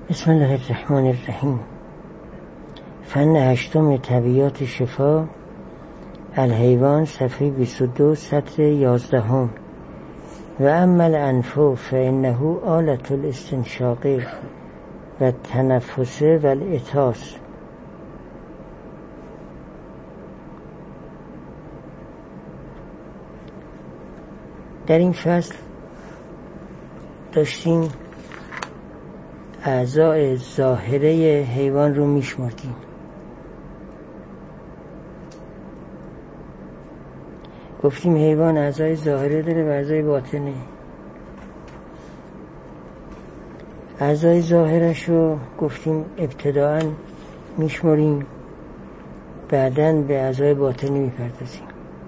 بسم الله الرحمن الرحیم. فن هشتم طبیعات شفا، الحیوان، صفحه 22، سطر 11. و اما الانف فانه آلة الاستنشاق و التنفس و الاتاس. در این فصل داشتیم اعضای ظاهره حیوان رو میشمردیم. گفتیم حیوان اعضای ظاهره داره و اعضای باطنه. اعضای ظاهرش رو گفتیم ابتداعاً میشمریم، بعداً به اعضای باطنی میپردازیم.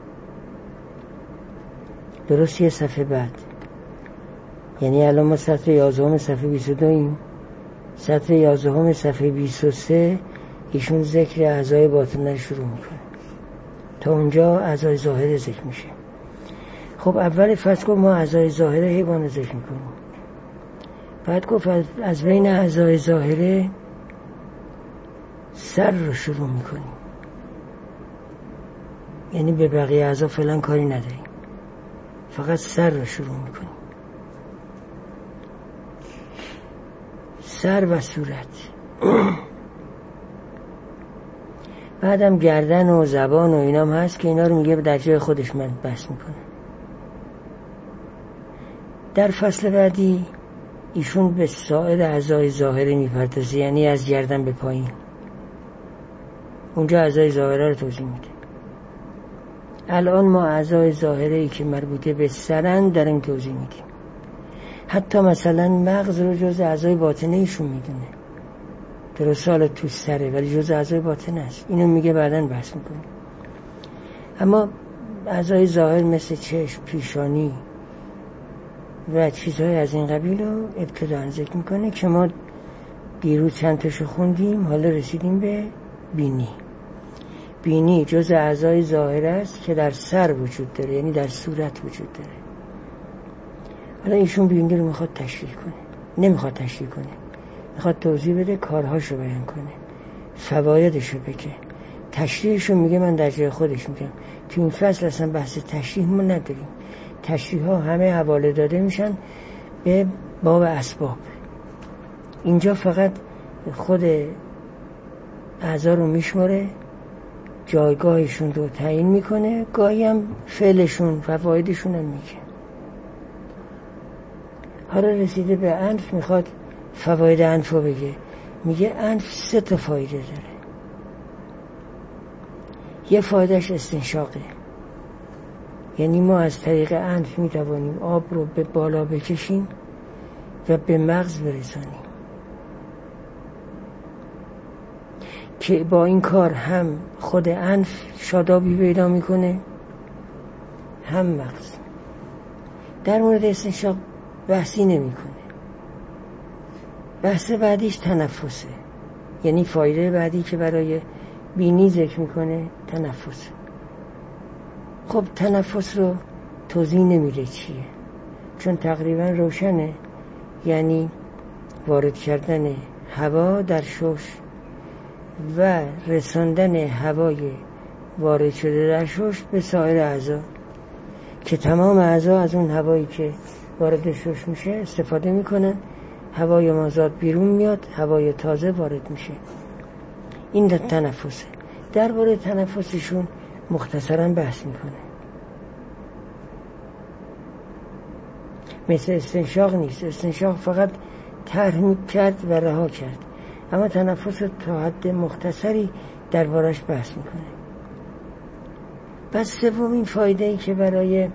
درست یه صفحه بعد، یعنی الان ما سطر 11 صفحه 22 ایم. سطر 11 صفحه 23 ایشون ذکر اعضای باطنه شروع میکنه. تا اونجا اعضای ظاهره ذکر میشه. خب اول فصل گفت ما اعضای ظاهره حیوان رو ذکر میکنیم. بعد گفت از بین اعضای ظاهره سر رو شروع میکنیم، یعنی به بقیه اعضا فعلا کاری نداریم، فقط سر رو شروع میکنیم. سر و صورت. بعدم گردن و زبان و اینام هست که اینا رو میگه در جای خودش من بحث میکنه. در فصل بعدی ایشون به سایر اعضای ظاهره میپردازه، یعنی از گردن به پایین. اونجا اعضای ظاهره رو توضیح میده. الان ما اعضای ظاهره ای که مربوطه به سرن داریم توضیح میدیم. حتی مثلا مغز رو جز اعضای باطنه ایشون میدونه. درسته حالا تو سره ولی جز اعضای باطنه است. اینو میگه بعداً بحث میکنیم. اما اعضای ظاهر مثل چشم، پیشانی و چیزهای از این قبیل رو ابتداً ذکر میکنه که ما دیروز چند تاشو خوندیم. حالا رسیدیم به بینی. بینی جز اعضای ظاهر است که در سر وجود داره، یعنی در صورت وجود داره. حالا ایشون بینی رو میخواد تشریح کنه. نمیخواد تشریح کنه، میخواد توضیح بده، کارهاشو بیان کنه، فوایدشو بگه. تشریحشو میگه من در جای خودش میگم. تو این فصل اصلا بحث تشریح ما نداریم. تشریح ها همه حواله داده میشن به باب اسباب. اینجا فقط خود اعضا رو میشماره، جایگاهشون رو تعیین میکنه، گاهی هم فعلشون، فوایدشون هم میگه. حالا رسیده به انف، میخواد فواید انف رو بگه. میگه انف 3 تا فایده داره. یه فایدهش استنشاقه، یعنی ما از طریق انف میتوانیم آب رو به بالا بکشیم و به مغز برسانیم، که با این کار هم خود انف شادابی پیدا میکنه هم مغز. در مورد استنشاق بحثی نمیکنه. بحث بعدیش تنفسه، یعنی فایده بعدی که برای بینی ذکر میکنه تنفسه. خب تنفس رو توضیح نمیده چیه، چون تقریبا روشنه. یعنی وارد کردن هوا در شش و رساندن هوای وارد شده در شش به سایر اعضا، که تمام اعضا از اون هوایی که وارد شش میشه استفاده میکنن. هوای مازاد بیرون میاد، هوای تازه وارد میشه. این تنفسه. درباره تنفسشون مختصرا بحث میکنه. مثل استنشاق نیست. استنشاق فقط طرح کرد و رها کرد، اما تنفس تا حد مختصری دربارش بحث میکنه. پس سومین فایده ای که برای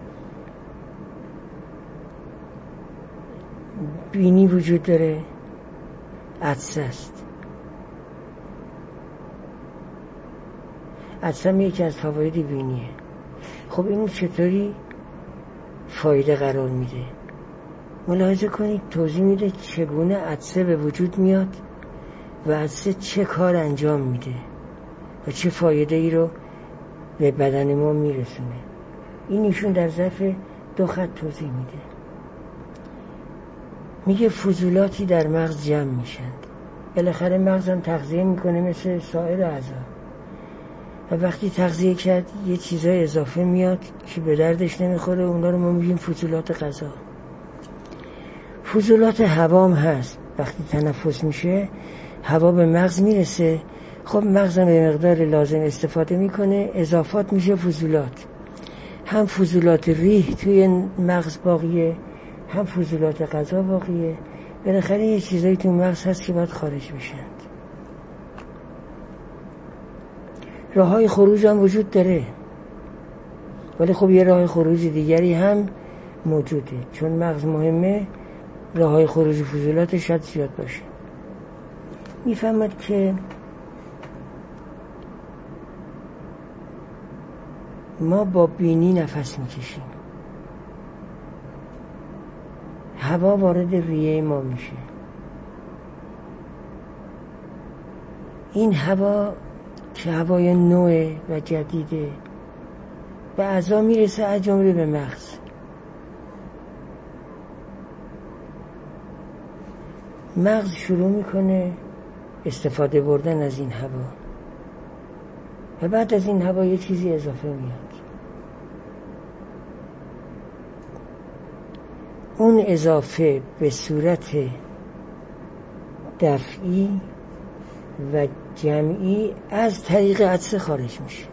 بینی وجود داره عطسه است. عطسه هم یکی از فواید بینیه. خب اینو چطوری فایده قرار میده؟ ملاحظه کنید توضیح میده چگونه عطسه به وجود میاد و عطسه چه کار انجام میده و چه فایده ای رو به بدن ما میرسونه. این ایشون در ظرف 2 خط توضیح میده. میگه فضولاتی در مغز جمع میشند. بالاخره مغزم تغذیه میکنه مثل سایر اعضا و وقتی تغذیه کرد یه چیزای اضافه میاد که به دردش نمیخوره، اونا رو ما میگیم فضولات غذا. فضولات هوا هم هست، وقتی تنفس میشه هوا به مغز میرسه، خب مغزم به مقدار لازم استفاده میکنه، اضافات میشه فضولات. هم فضولات ریح توی مغز باقیه، هم فضولات غذا باقیه. بالاخره یه چیزایی تو مغز هست که باید خارج بشن. راههای خروج هم وجود داره، ولی خب یه راه خروج دیگری هم موجوده، چون مغز مهمه راههای خروج فضولات شاید زیاد باشه. میفهمد که ما با بینی نفس میکشیم، هوا وارد ریه ما میشه، این هوا که هوای نوع و جدیده به اعضا میرسه، از جمله به مغز. مغز شروع میکنه استفاده بردن از این هوا و بعد از این هوا یه چیزی اضافه میاد. اون اضافه به صورت دفعی و جمعی از طریق عطسه خارج میشه.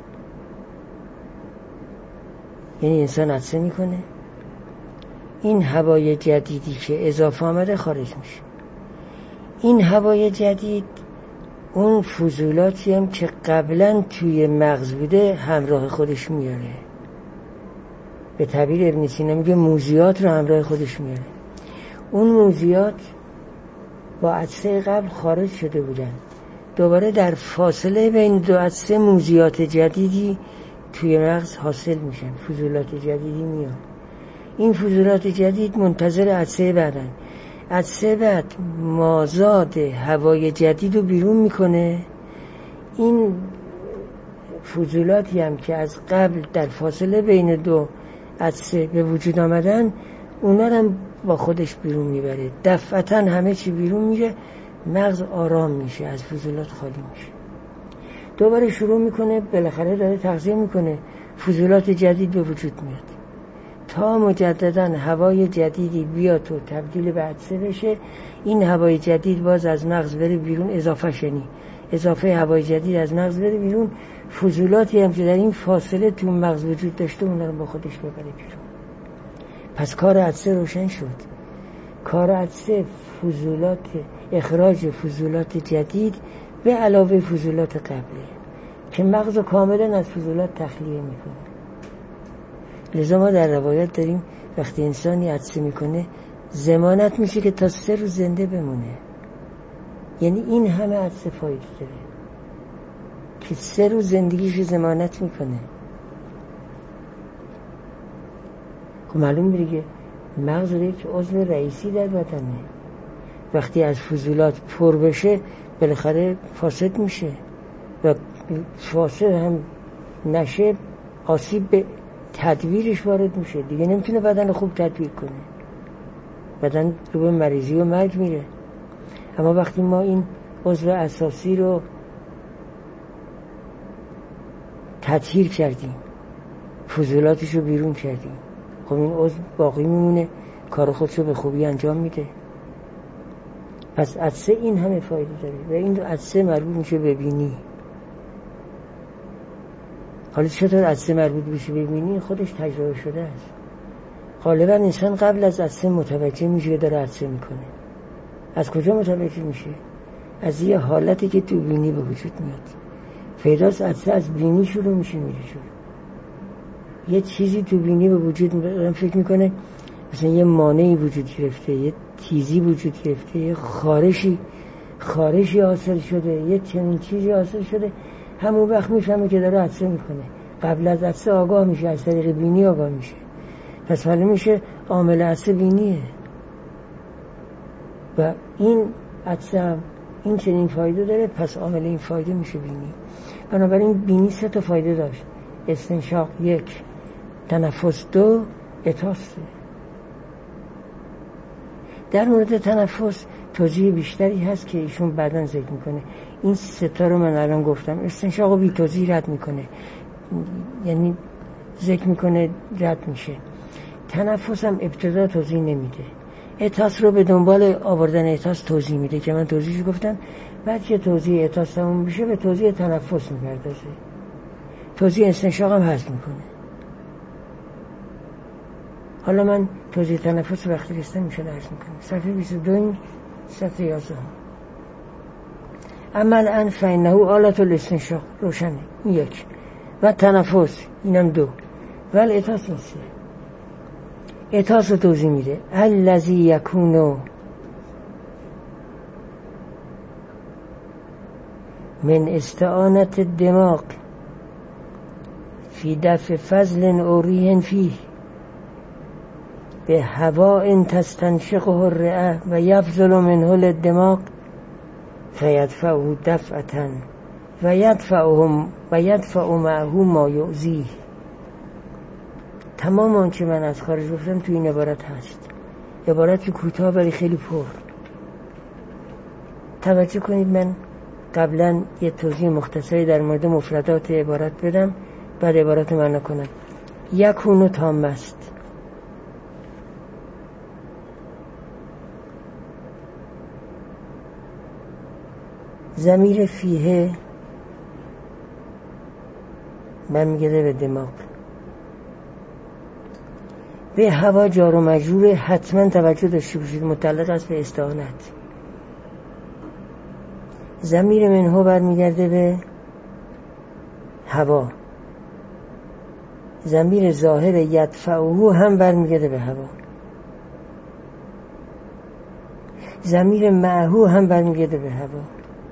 یعنی انسان عطسه میکنه، این هوای جدیدی که اضافه آمده خارج میشه. این هوای جدید اون فضولاتی هم که قبلا توی مغز بوده همراه خودش میاره. به تعبیر ابن سینا میگه موزیات رو همراه خودش میاره. اون موزیات با عطسه قبل خارج شده بودن، دوباره در فاصله بین دو عطسه موزیات جدیدی توی مغز حاصل میشن، فضولات جدیدی میاد. این فضولات جدید منتظر عطسه بعدن. عطسه بعد مازاد هوای جدید رو بیرون میکنه. این فضولاتی هم که از قبل در فاصله بین دو عطسه به وجود آمدن، اونا هم با خودش بیرون میبره. دفعتا همه چی بیرون میره، مغز آرام میشه، از فضولات خالی میشه. دوباره شروع میکنه، بالاخره داره تغذیه میکنه، فضولات جدید به وجود میاد تا مجددا هوای جدیدی بیاد و تبدیل به عطسه بشه. این هوای جدید باز از مغز بره بیرون، اضافه هوای جدید از مغز بره بیرون. فضولاتی هم که در این فاصله تو مغز وجود داشته اونا رو با خودش ببره بیرون. پس کار عطسه روشن شد. کار عطسه فضولات، اخراج فضولات جدید به علاوه فضولات قبلی که مغز کاملا از فضولات تخلیه میکنه. لذا ما در روایت داریم وقتی انسانی عطسه میکنه ضمانت میشه که تا 3 روز زنده بمونه. یعنی این همه عطسه فایده داره که 3 روز زندگیش ضمانت میکنه. خب معلوم دیگه مغز یک عضو رئیسی در بدنه، وقتی از فضولات پر بشه بالاخره فاسد میشه و فاسد هم نشه آسیب به تدویرش وارد میشه دیگه، نمیتونه بدن خوب تدویر کنه، بدن رو به مریضی و مرگ میره. اما وقتی ما این عضو اساسی رو تطهیر کردیم، فضولاتش رو بیرون کردیم، خب این عضو باقی میمونه، کار خودش رو به خوبی انجام میده. پس عطسه این همه فایده داره و این عطسه مربوط میشه به بینی. حالا چطور عطسه مربوط میشه به بینی؟ خودش تجربه شده است. غالبا انسان قبل از عطسه متوجه میشه داره عطسه میکنه. از کجا متوجه میشه؟ از یه حالتی که تو بینی به وجود میاد. پیداست عطسه از بینی شروع میشه میره جلو. یه چیزی تو بینی به وجود میاد، فکر میکنه مثلا یه مانعی وجود گرفته، یه تیزی وجود گرفته، یه خارشی حاصل شده، یه چنین چیزی حاصل شده. همون وقت میفهمه که داره عطسه میکنه. قبل از عطسه آگاه میشه، از طریق بینی آگاه میشه. پس معلوم میشه عامل عطسه بینیه و این عطسه این چنین فایده داره، پس عامل این فایده میشه بینی. بنابراین بینی 3 تا فایده داشت: استنشاق 1، تنفس 2، اتاس 3. در مورد تنفس توضیح بیشتری هست که ایشون بعداً ذکر میکنه. این سه تا رو من الان گفتم. استنشاق رو بی توضیح رد میکنه، یعنی ذکر میکنه رد میشه. تنفس هم ابتدا توضیح نمیده، اتاس رو به دنبال آوردن اتاس توضیح میده که من توضیحش گفتم. بعد که توضیح اتاس تموم میشه به توضیح تنفس میپردازه، توضیح استنشاق هم حذف میکنه. حالا من توضیح تنفس وقتی رسیدم میشه درس میکنم. صفحه 22 صفحه 11. اما الان فإنه آلة الاستنشاق روشنه، این یک، و تنفس اینم دو، ولی اتاس نیست. اتاس رو توضیح میده. الذی یکونو من استعانت الدماغ فی دفع فضل او ریح فیه به هواء تستنشقه الرئه و یفضل منه الدماغ فیدفعه دفعة و یدفع معه ما یؤذیه. تمام آنچه من از خارج گفتم تو این عبارت هست. عبارت کوتاه ولی خیلی پر. توجه کنید، من قبلا یه توضیح مختصری در مورد مفردات عبارت بدم، بعد عبارت معنا کنم. یکونو تام است، ضمیر فیه برمیگرده به دماغ. به هوا جار و مجرور، حتما توجه داشته باشید، متعلق است به استعانت. ضمیر منه برمیگرده به هوا. ضمیر ظاهر یدفعه هم برمیگرده به هوا. ضمیر معه هم برمیگرده به هوا.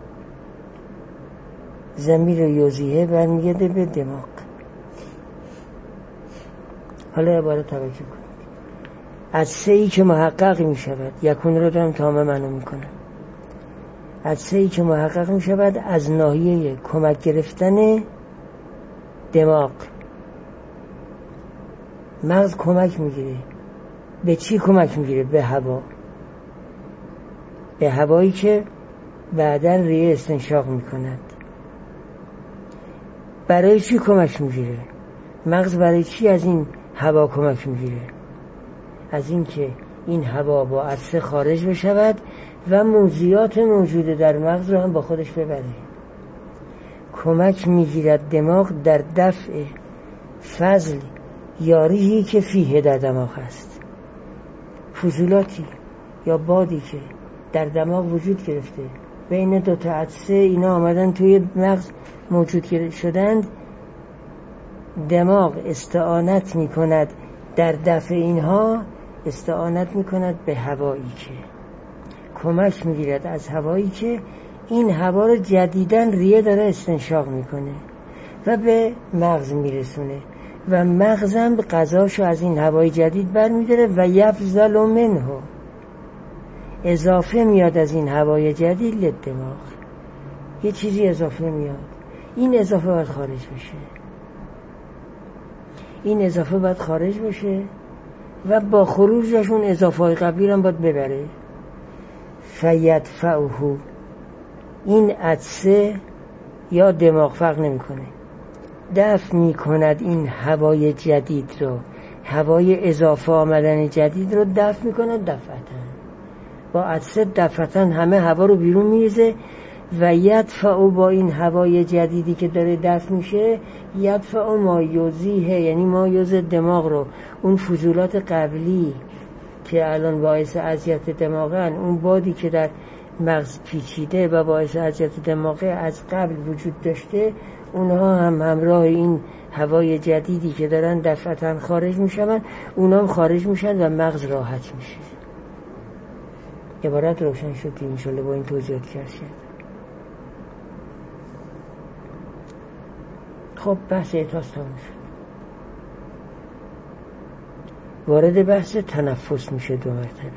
ضمیر یوزیه برمیگرده به دماغ. حالا عبارت توجه کنید. از سه‌ای که محقق می شود، یکون رو دارم تمام معنا می کنم. از سه‌ای که محقق می شود از ناحیه کمک گرفتن دماغ. مغز کمک میگیره. به چی کمک میگیره؟ به هوا. به هوایی که بعداً ریه استنشاق میکند. برای چی کمک میگیره؟ مغز برای چی از این هوا کمک میگیره؟ از این که این هوا با عطسه خارج بشود و موجیات موجوده در مغز رو هم با خودش ببره. کمک میگیرد دماغ در دفع فضل یا ریحی که فیه در دماغ هست. فضولاتی یا بادی که در دماغ وجود گرفته، بین دو تا عطسه اینا آمدن توی مغز موجود شدند. دماغ استعانت می کند در دفع اینها، استعانت می کند به هوایی که کمک می گیرد از هوایی که این هوا رو جدیدن ریه داره استنشاق می کنه و به مغز می رسونه و مغزم غذاشو از این هوای جدید بر می داره و یفضل منه، اضافه میاد از این هوای جدید لدماغ. یه چیزی اضافه میاد، این اضافه باید خارج بشه. این اضافه باید خارج بشه و با خروجش اون اضافه های قبلی هم باید ببره. فیدفعه، این عطسه یا دماغ فرق نمی کنه، دفع می کند این هوای جدید رو، هوای اضافه آمدن جدید رو دفع می کند دفعتاً. با عطسه دفعتاً همه هوا رو بیرون میریزه و یدفع، با این هوای جدیدی که داره دفع میشه، یدفع ما یوزیه، یعنی ما یوز دماغ رو، اون فضولات قبلی که الان باعث اذیت دماغن، اون بادی که در مغز پیچیده و باعث اذیت دماغه از قبل وجود داشته، اونها هم همراه این هوای جدیدی که دارن دفعتاً خارج میشن، اونها هم خارج میشن و مغز راحت میشه. عبارت روشن شد که انشالله با این توضیحات کرد. خب بحث اتاس تمام شد. وارد بحث تنفس میشه دو مرتبه.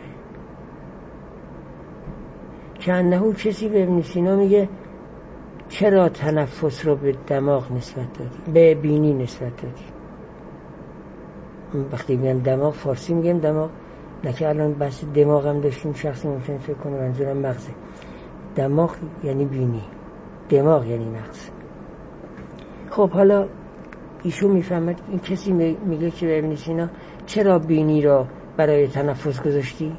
که انهو کسی به ابن سینا میگه چرا تنفس رو به دماغ نسبت دادی، به بینی نسبت دادی؟ وقتی میگم دماغ، فارسی میگم دماغ، نه که الان بس دماغم داشتیم شخصی ممکنه فکر کنه منظورم مغزه. دماغ یعنی بینی، دماغ یعنی مغز. خب حالا ایشون میفهمد، این کسی میگه که به ابن سینا چرا بینی را برای تنفس گذاشتی؟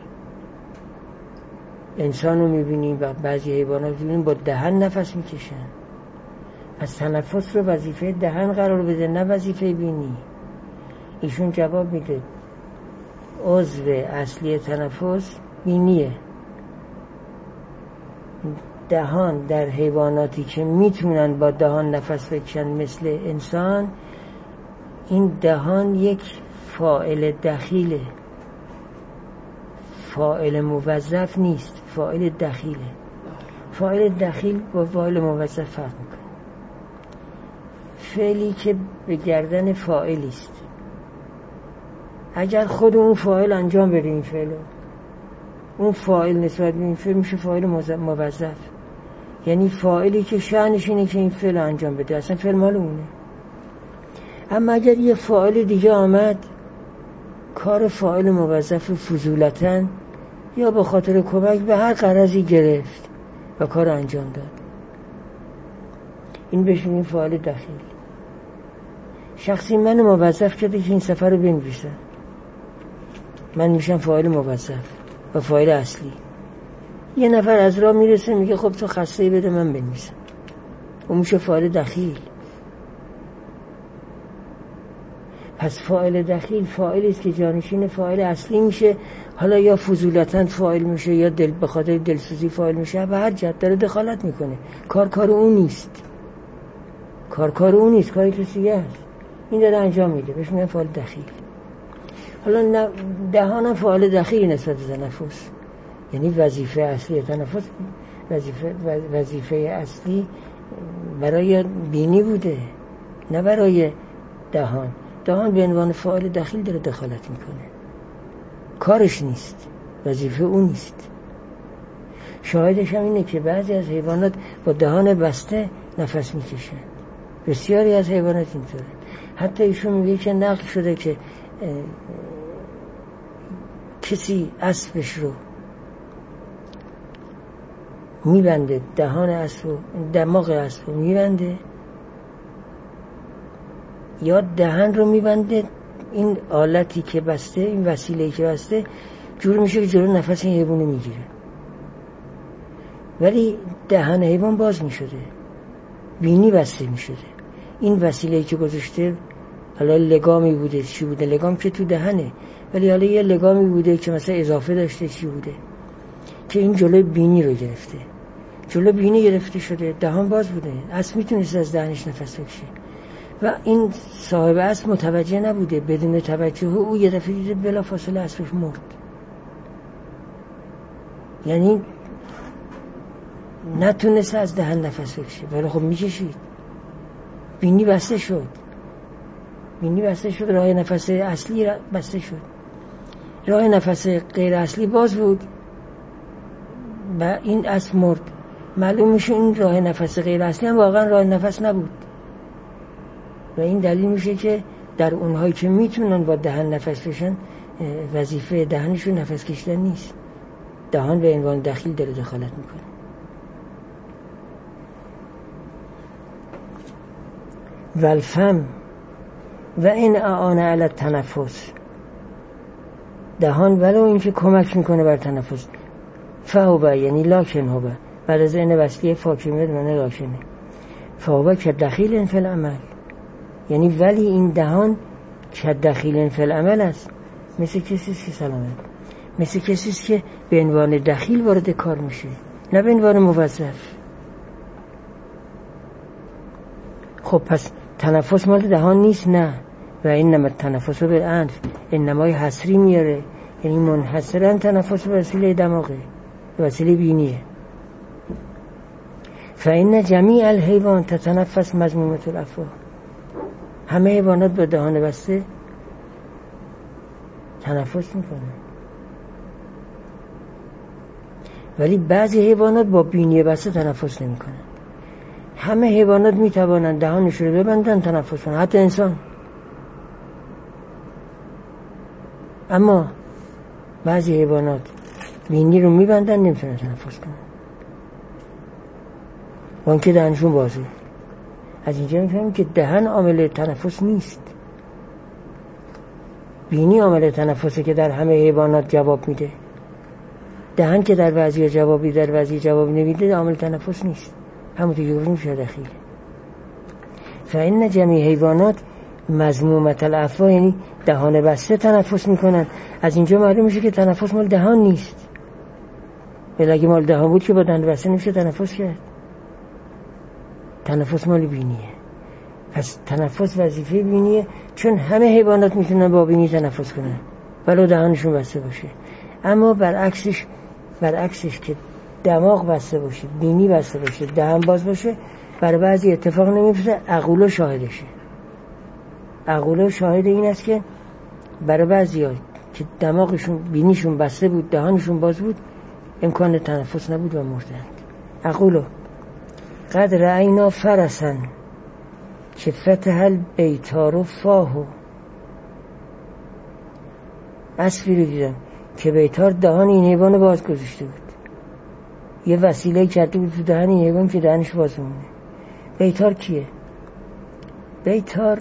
انسان رو میبینیم و بعضی حیوانات میبینیم با دهن نفس میکشن، پس تنفس رو وظیفه دهن قرار بده نه وظیفه بینی. ایشون جواب میده عضو اصلی تنفس بینیه. دهان در حیواناتی که میتونن با دهان نفس بکشن مثل انسان، این دهان یک فاعل دخیله، فاعل موظف نیست، فاعل دخیله. فاعل دخیل با فاعل موظف فرق میکنه. فعلی که به گردن فاعلی است، اگر خود اون فاعل انجام بده این فعلو، اون فاعل نسبت به این فعل میشه فاعل موظف، یعنی فاعلی که شأنش اینه که این فعل انجام بده، اصلا فعل مال اونه. اما اگر یه فاعل دیگه آمد کار فاعل موظف فضولتاً یا به خاطر کمک به هر غرضی گرفت و کار انجام داد، این بهش میگیم فاعل دخیل. شخصی من موظف کرده که این سفر رو بنویسم، من میشم فاعل موظف و فاعل اصلی. یه نفر از راه میرسه میگه خب تو خسته بده من بنویسم، اون میشه فاعل دخیل. پس فاعل دخیل فاعلی است که جانشین فاعل اصلی میشه، حالا یا فضولتاً فاعل میشه یا به خاطر دلسوزی فاعل میشه، به هر جهت داره دخالت میکنه. کار اون نیست، کار اون نیست، کار کسی دیگه است، این داره انجام میده، بهش میگن فاعل دخیل. حالا دهانم فاعل دخیل نسبت به تنفس، یعنی وظیفه اصلی تنفس، وظیفه اصلی برای بینی بوده نه برای دهان. دهان به عنوان فاعل دخیل داره دخالت میکنه، کارش نیست، وظیفه اون نیست. شاهدش هم اینه که بعضی از حیوانات با دهان بسته نفس میکشن، بسیاری از حیوانات اینطوره. حتی ایشون میگه که نقل شده که کسی اسبش رو میبنده، دهان اسب رو، دماغ اسب رو میبنده یا دهن رو میبنده، این آلتی که بسته، این وسیله‌ای که بسته جور میشه که جلو نفس این حیوان میگیره، ولی دهن حیوان باز میشده، بینی بسته میشده. این وسیله‌ای که گذاشته، حالا لگامی بوده، چی بوده، لگام که تو دهنه، ولی حالا یه لگامی بوده که مثلا اضافه داشته، چی بوده که این جلوی بینی رو گرفته، جلو بینی گرفته شده، دهان باز بوده، اسب میتونست از دهنش نفس بکشه و این صاحب اسب متوجه نبوده، بدون توجه او یه دفعه دیده بلافاصله اسبش مرد. یعنی نتونست از دهن نفس بکشه، ولی خب میکشید، بینی بسته شد، بینی بسته شد، راه نفس اصلی بسته شد، راه نفس غیر اصلی باز بود و این اسب مرد. معلوم میشه این راه نفس غیر اصلی هم واقعا راه نفس نبود و این دلیل میشه که در اونهایی که میتونن با دهن نفس بشن، وظیفه دهنشون نفس کشیدن نیست، دهان به عنوان دخیل داره دخالت میکنه. والفم و این اعانه علی التنفس، دهان ولو این که کمک میکنه بر تنفس، فهوبه یعنی لاکن هوبه، بعد از این وصلیه فاکمیت منه لاکنه، فهوبه که دخیل فی العمل، یعنی ولی این دهان که دخیل فی العمل است، مثل کسیست که سلامت، مثل کسیست که به عنوان دخیل وارد کار میشه نه به عنوان موظف. خب پس تنفس مال دهان نیست، نه، و این نمت تنفس رو به انف، این نمای حسری میاره، یعنی منحصرا تنفس به وسیله دماغه، به وسیله بینیه. فإن جمیع الحیوان تتنفس مضمومة الافواه، همه حیوانات با دهان بسته تنفس میکنن، ولی بعضی حیوانات با بینی بسته تنفس نمیکنن. همه حیوانات میتوانند دهانشون رو ببندن تنفس کنن، حتی انسان. اما بعضی حیوانات بینی رو میبندن نمیتونن تنفس کنن، وان که دهنشون بازه. از اینجا میفهمیم که دهن عامل تنفس نیست، بینی عامل تنفسه که در همه حیوانات جواب میده. دهن که در بعضی جوابی در بعضی جواب نمیده عامل تنفس نیست. همونطور که گفتیم شده خیره. فإن جمیع حیوانات مذمومة الافواه، یعنی دهان بسته تنفس میکنن. از اینجا معلوم میشه که تنفس مال دهان نیست، ولی اگه مال دهان بود که با دهان بسته نمیشه تنفس کرد. تنفس مال بینیه. پس تنفس وظیفه بینیه، چون همه حیوانات میتونن با بینی تنفس کنن ولو دهانشون بسته باشه. اما برعکسش که دماغ بسته باشه، بینی بسته باشه، دهان باز باشه، برای بعضی اتفاق نمیفته. عقولا شاهدشه. عقولا شاهد این است که برای بعضی ها که دماغشون بینیشون بسته بود، دهانشون باز بود، امکان تنفس نبود و مردند. عقولا قد رأینا فرسن که فتح البیتار فاهو، اسبی رو دیدم که بیتار دهان این حیوان باز گذاشته بود، یه وسیله کرده بود تو دهن این حیوان که دهنش باز مونه. بیتار کیه؟ بیتار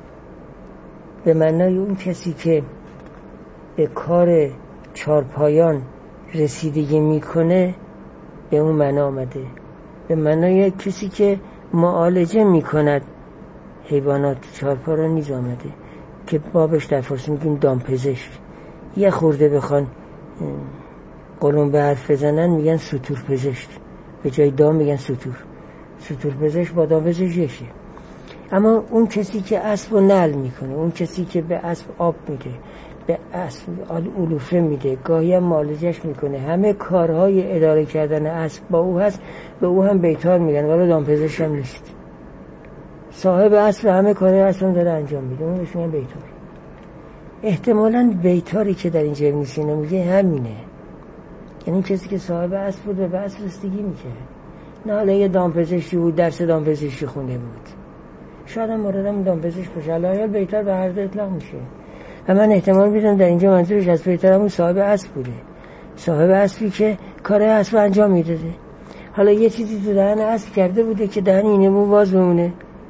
به معنای اون کسی که به کار چارپایان رسیدگی میکنه به اون معنا آمده. به معنای کسی که معالجه میکند حیوانات چارپا را نیز آمده که بابش در فارسی میگیم دامپزشک. یه خورده بخوان قلم به حرف بزنن میگن سوتور پزشک، به جای دام میگن سوتور پزشک با دامپزشک یکیه. اما اون کسی که اسب رو نعل میکنه، اون کسی که به اسب آب میده، به اسب علوفه میده، گاهی هم معالجش میکنه، همه کارهای اداره کردن اسب با او هست، به او هم بیتار میگن، ولی دامپزشک هم نیست. صاحب اسب همه کارهای اسب هم داره انجام میده، اون بهش میگن بیتار. احتمالاً بیتاری که در اینجا ابن سینا میگه همینه، یعنی کسی که صاحب اسب بود و به اسب رسیدگی میکرد. نه حالا یه دامپزشکی بود، درس دامپزشکی خونده بود، شاید هم موردم دامپزشک باشه، الان بیتار به هر دو اطلاق میشه. و من احتمال میدم در اینجا منظورش از بیتار همون صاحب اسب بوده، صاحب اسبی که کار اسب انجام میداده. حالا یه چیزی تو دهن اسب کرده بوده که دهن اینه مو باز بمونه،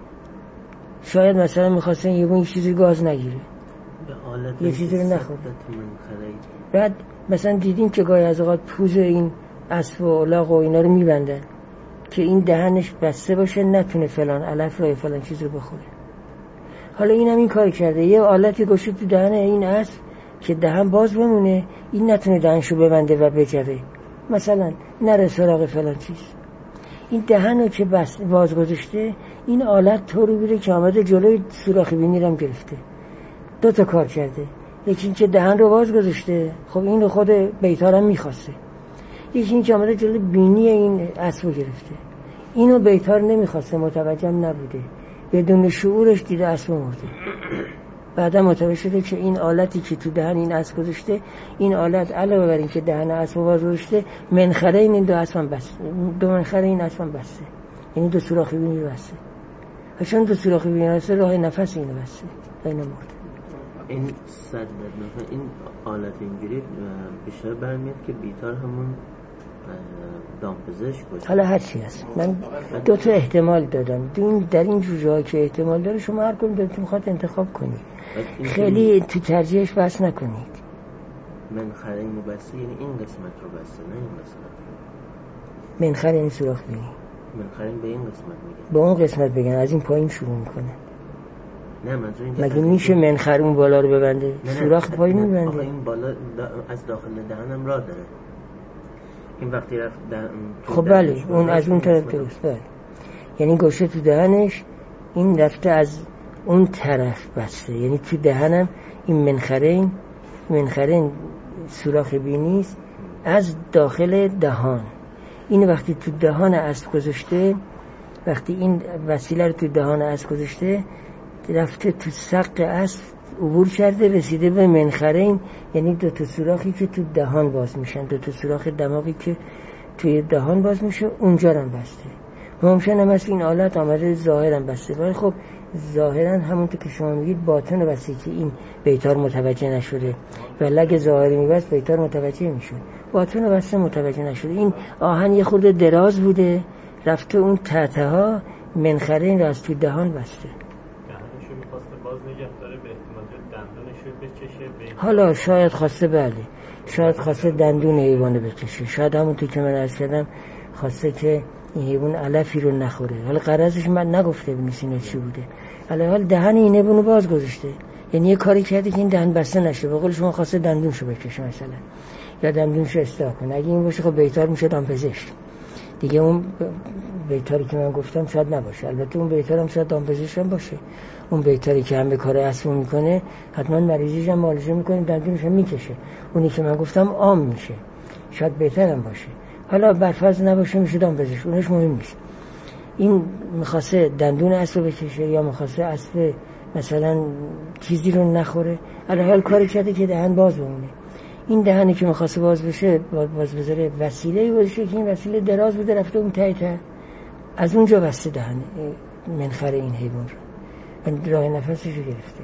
شاید مثلا میخواستن یه چیزی گاز نگیره، یه چیزی رو نخورد. بعد مثلا دیدیم که گاهی از اوقات پوز این اسب و الاغ و اینا رو میبندن که این دهنش بسته باشه نتونه فلان علف رو فلان چیز رو بخوره. حالا اینم این کار کرده، یه آلتی گوشه تو دهن این اسب که دهن باز بمونه، این نتونه دهنشو ببنده و بجره، مثلا نره سراغ فلان چیز. این دهن رو که باز گذاشته، این آلت طوری بوده که آمده جلوی سوراخ بینی رو گرفته. دو تا کار کرده، یکی این که دهن رو باز گذاشته، خب این رو خود بیتار هم میخواسته، یکی این که آمده جلوی بینی این اسب رو گرفته. اینو بیتار نمیخواسته، متوجه نبوده، بدون شعورش دیده اسب مرده. بعدا متوجه شده که این آلتی که تو دهن این اسب گذاشته، این آلت علاوه بر این که دهن اسب باز گذاشته، منخره این دو اسبم بسته، دو منخره این اسبم بسته، یعنی دو سوراخ بینی بسته. چون دو سوراخ بینی بسته، راه نفس اینو بسته، اینو مرده. این صد مثلا این آلت اینجوری بیشتر برمیاد که بیتار همون دامپزشک باشه. حالا هر چی هست، من دو تا احتمال دادم، در این جوجه‌ها که احتمال داره شما هر کدوم دلتون میخواد انتخاب کنید، خیلی تو ترجیحش بحث نکنید. منخره اینو بسته یعنی این قسمت رو بسته، نه این قسمت. منخره این سوراخ بینی، منخره به این قسمت میگه، به اون قسمت بگن، از این پایین شروع میکنه. نه منظور این مگه میشه منخر اون بالا رو ببنده؟ سوراخ پایین میبنده. آقا این بالا از داخل دهنم راه داره، این وقتی رفت خب بله اون از اون طرف درست، بله یعنی گوشه تو دهنش، این رفته از اون طرف بسته، یعنی تو دهنم این منخرین سوراخ بینیست از داخل دهان. این وقتی تو دهان اسب گذاشته، وقتی این وسیله رو تو دهان اسب گذاشته، رفته تو سق اسب عبور کرده، رسیده به منخرین، یعنی دو تا سوراخی که تو دهان باز میشن، دو تا سوراخ دماغی که توی دهان باز میشه، اونجا هم بسته. ممکن هم است این آلت آمده ظاهرا بسته، ولی خب ظاهرا همونطور که شما میگید باطن بسته که این بیتار متوجه نشده، ولی اگه ظاهری میبست بیتار متوجه میشد. باطن بسته متوجه نشده. این آهن یه خورده دراز بوده، رفته اون تحتها منخره این را از تو دهان بسته. دهانشو میخواسته باز نگه داره، به احتمال دندونشو بکشه. حالا شاید خواسته، بله شاید خواسته دندون حیوانو بکشه، شاید همونطور که من عرض کردم خواسته که این حیوان علفی رو نخوره. حالا غرضش من نگفته نیست چی بوده، حالا دهن این حیوانو باز گذاشته، یعنی یه کاری کرده که این دهن بسته نشه. به قول شما خواسته دندونشو بکشه مثلا، یا دندونشو اصلاح کنه. اگه این باشه خب بیتار میشه دامپزشک دیگه. اون بیتاری که من گفتم شاید نباشه، البته اون بیتار هم شاید دامپزشک هم باشه. اون بیتاری که همه کار اسبو میکنه حتما مریضیش هم معالجه میکنه، دندونش هم میکشه. اونی که من گفتم عام میشه، شاید بهتر هم باشه. حالا برفرض نباشه میشه دامپزشک، اونش مهم نیست. این میخواسته دندون اسب بکشه یا میخواسته اسب مثلا چیزی رو نخوره، الان کاری کرده که دهن باز بمونه. این دهنی که میخواسته باز بشه باز بذاره وسیله‌ای باشه که این وسیله دراز بوده رفته اون تایته، از اونجا بسته دهن منخر این حیوان رو، راه نفسش رو گرفته.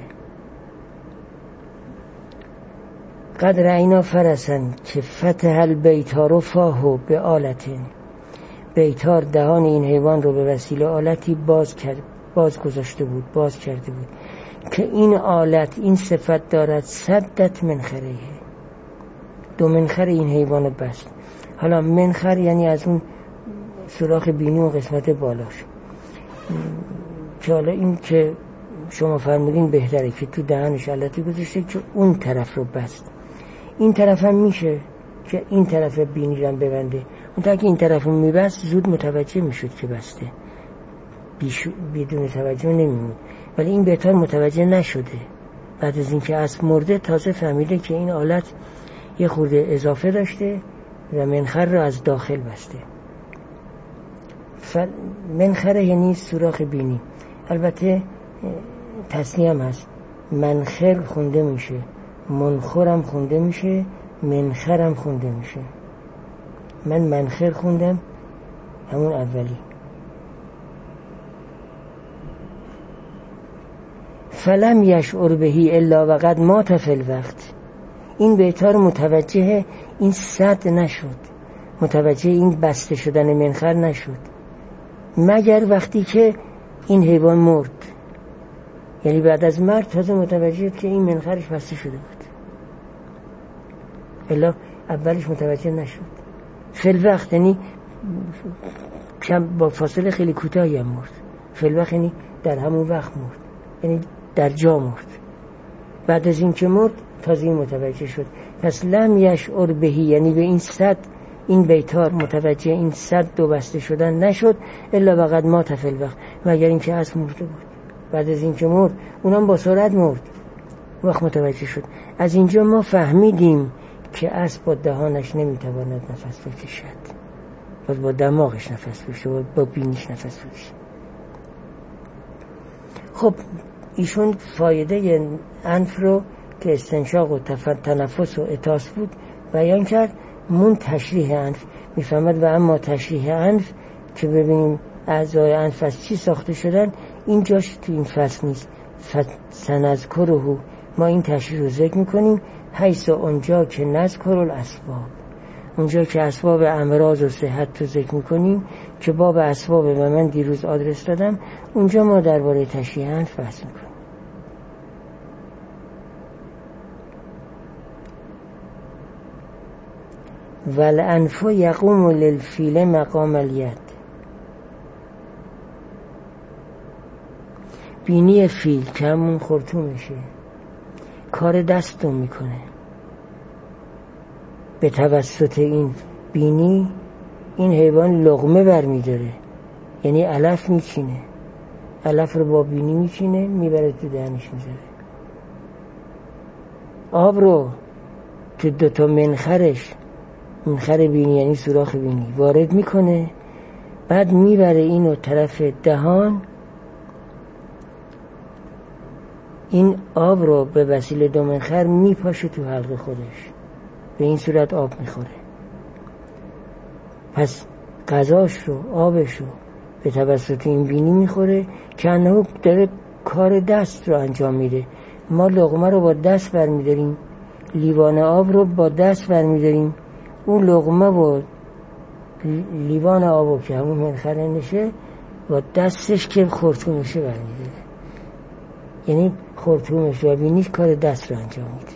قد رعینا فرسن که فتح البیتار فاهو به آلتین، بیتار دهان این حیوان رو به وسیله آلتی باز گذاشته بود، باز کرده بود که این آلت این صفت دارد سدت منخره، دو منخر این حیوان رو بست. حالا منخر یعنی از اون سوراخ بینی و قسمت بالاش، که حالا این که شما فرمودین بهتره که تو دهنش علتی گذاشته که اون طرف رو بست. این طرف هم میشه که این طرف بینی رو ببنده، اون تا که این طرف رو میبست زود متوجه میشد که بسته، بدون توجه نمیمود. ولی این بهتر متوجه نشده، بعد از اینکه اسب مرده تازه فهمیده که این آلت یه خورده اضافه داشته و منخر رو از داخل بسته. منخر یعنی سوراخ بینی. البته تصنیه هم هست، منخر خونده میشه، منخرم خونده میشه، منخرم خونده میشه. من منخر خوندم همون اولی. فلم یشعر بهی الا وقد مات فی الوقت، این بیتار متوجه این سد نشد، متوجه این بسته شدن منخر نشد مگر وقتی که این حیوان مرد. یعنی بعد از مرگ تازه متوجه که این منخرش بسته شده بود، الا اولش متوجه نشد. فی الوقت یعنی با فاصله خیلی کوتاهی هم مرد. فی الوقت یعنی در همون وقت مرد، یعنی در جا مرد. بعد از این که مرد تازه متوجه شد. پس لم یشعر بهی یعنی به این صد، این بیتار متوجه این صد دو بسته شدن نشد الا وقد مات فی الوقت، مگر این که اسب مرده بود. بعد از این که مرد اونم با سرعت مرد، وقت متوجه شد. از اینجا ما فهمیدیم که اسب با دهانش نمیتواند نفس بکشد، باید با دماغش نفس بکشه، با بینیش نفس بکشه. خب ایشون فایده انف رو که استنشاق و تنفس و اتاس بود بیان کرد. مون تشریح انف میفهمد و اما تشریح انف که ببینیم اعضای انف از چی ساخته شدن این جاش تو این فصل نیست. سنذکره، ما این تشریح رو ذکر میکنیم حیث اونجا که نذکر الاسباب، اونجا که اسباب امراض و صحت رو ذکر میکنیم که باب اسباب و من دیروز آدرس دادم، اونجا ما درباره تشریح انف بحث میکنیم. والانف یقوم للفیل مقام الید، بینی فیل که همون خرطومشه کار دستو میکنه. به توسط این بینی این حیوان لقمه برمیداره، یعنی علف میچینه، علف رو با بینی میچینه میبره تو دهنش میذاره. آب رو تو دوتا منخرش، منخر بینی یعنی سوراخ بینی، وارد میکنه، بعد میبره اینو طرف دهان، این آب رو به وسیله دو منخر میپاشه تو حلق خودش، به این صورت آب میخوره. پس غذاش رو، آبش رو به توسط این بینی میخوره که انه داره کار دست رو انجام میده. ما لقمه رو با دست برمیداریم، لیوان آب رو با دست برمیداریم، اون لقمه و لیوان آب که همون منخره نشه با دستش که خرطومشه برمیداره. یعنی خرطومش و بینیش کار دست رو انجام میده.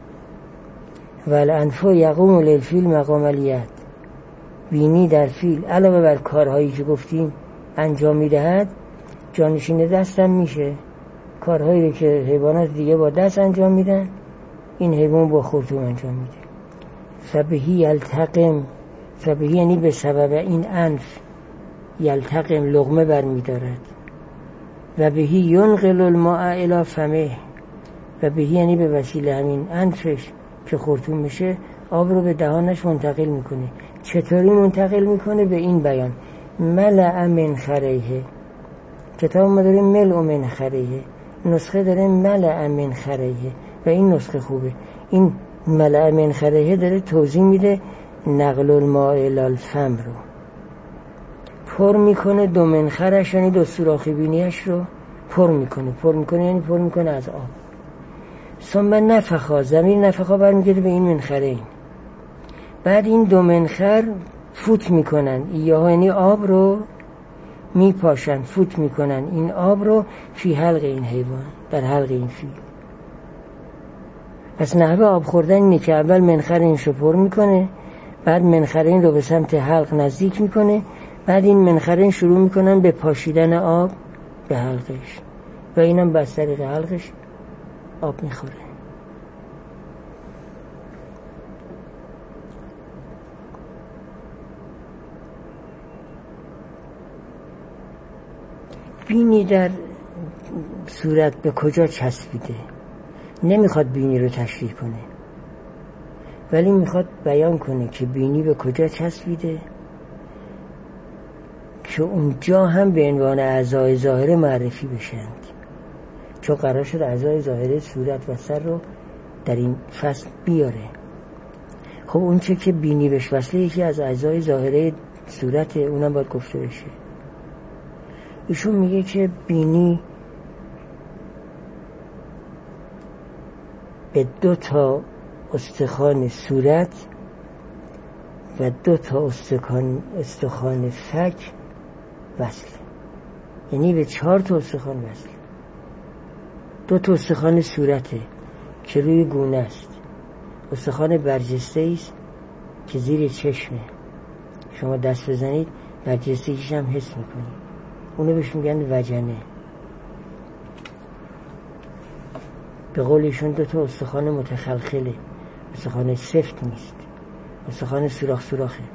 والانف یقوم للفیل مقام الید، بینی در فیل علاوه بر کارهایی که گفتیم انجام میدهد جانشین دستم میشه. کارهایی رو که حیوانات دیگه با دست انجام میدن این حیوان با خرطوم انجام میده. فبهی یلتقم، فبهی یعنی به سبب این انف، یلتقم لقمه برمیدارد. و بهی ینقل الماء الی فمه، و بهی یعنی به وسیله همین انفش که خرطوم میشه آب رو به دهانش منتقل میکنه. چطوری منتقل میکنه؟ به این بیان ملأ من خریه. کتاب ما داره ملء من خریه، نسخه داره ملأ من خریه و این نسخه خوبه. این ملأ من خریه داره توضیح میده نقل الماء الی الفم رو پر میکنه. دو منخرش یعنی دو سوراخ بینیش رو پر میکنه یعنی پر میکنه از آب. ثم نفخا، ضمیر نفخا برمیگرده به این منخرین. بعد این دو منخر فوت میکنن، ایها یعنی آب رو میپاشن، فوت میکنن این آب رو فی حلق این حیوان، در حلق این فیل. پس نحوه آب خوردن اینه که اول منخرین رو پر میکنه، بعد منخرین رو به سمت حلق نزدیک میکنه، بعد این منخرین شروع میکنن به پاشیدن آب به حلقش و اینم بس طریق حلقش آب میخوره. بینی در صورت به کجا چسبیده؟ نمیخواد بینی رو تشریح کنه ولی میخواد بیان کنه که بینی به کجا چسبیده که اونجا هم به عنوان اعضای ظاهره معرفی بشند، چون قرار شد اعضای ظاهره صورت و سر رو در این فصل بیاره. خب اون چه که بینی بهش وصله یکی از اعضای ظاهره صورت، اونم باید گفته بشه. ایشون میگه که بینی به 2 تا استخوان صورت و 2 تا استخوان فک وصل، یعنی به 4 تا استخوان وصل. 2 تا استخوان صورته که روی گونه است، استخوان برجسته است که زیر چشمه، شما دست بزنید برجستگیش هم حس میکنید، اونو بهش میگن وجنه. به قول ایشون 2 تا استخوان متخلخله، استخوان سفت نیست، استخوان سوراخه.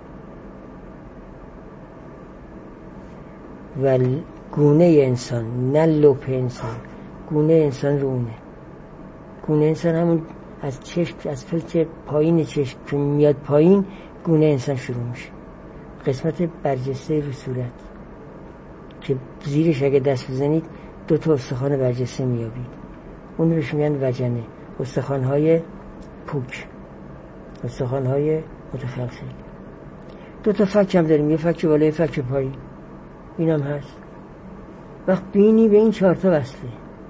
و گونه انسان، نه لپ انسان، گونه انسان رو اونه. گونه انسان همون از چشم، از فلک پایین چشم که میاد پایین گونه انسان شروع میشه، قسمت برجسته رو صورت که زیرش اگه دست بزنید 2 تا استخوان برجسته میابید، اون رو بهش میگن وجنه. استخوان‌های پوک، استخوان‌های متخلخل. 2 تا فک هم داریم، یه فک بالای فک پایین، این هم هست. وقت بینی به این 4 تا وصله،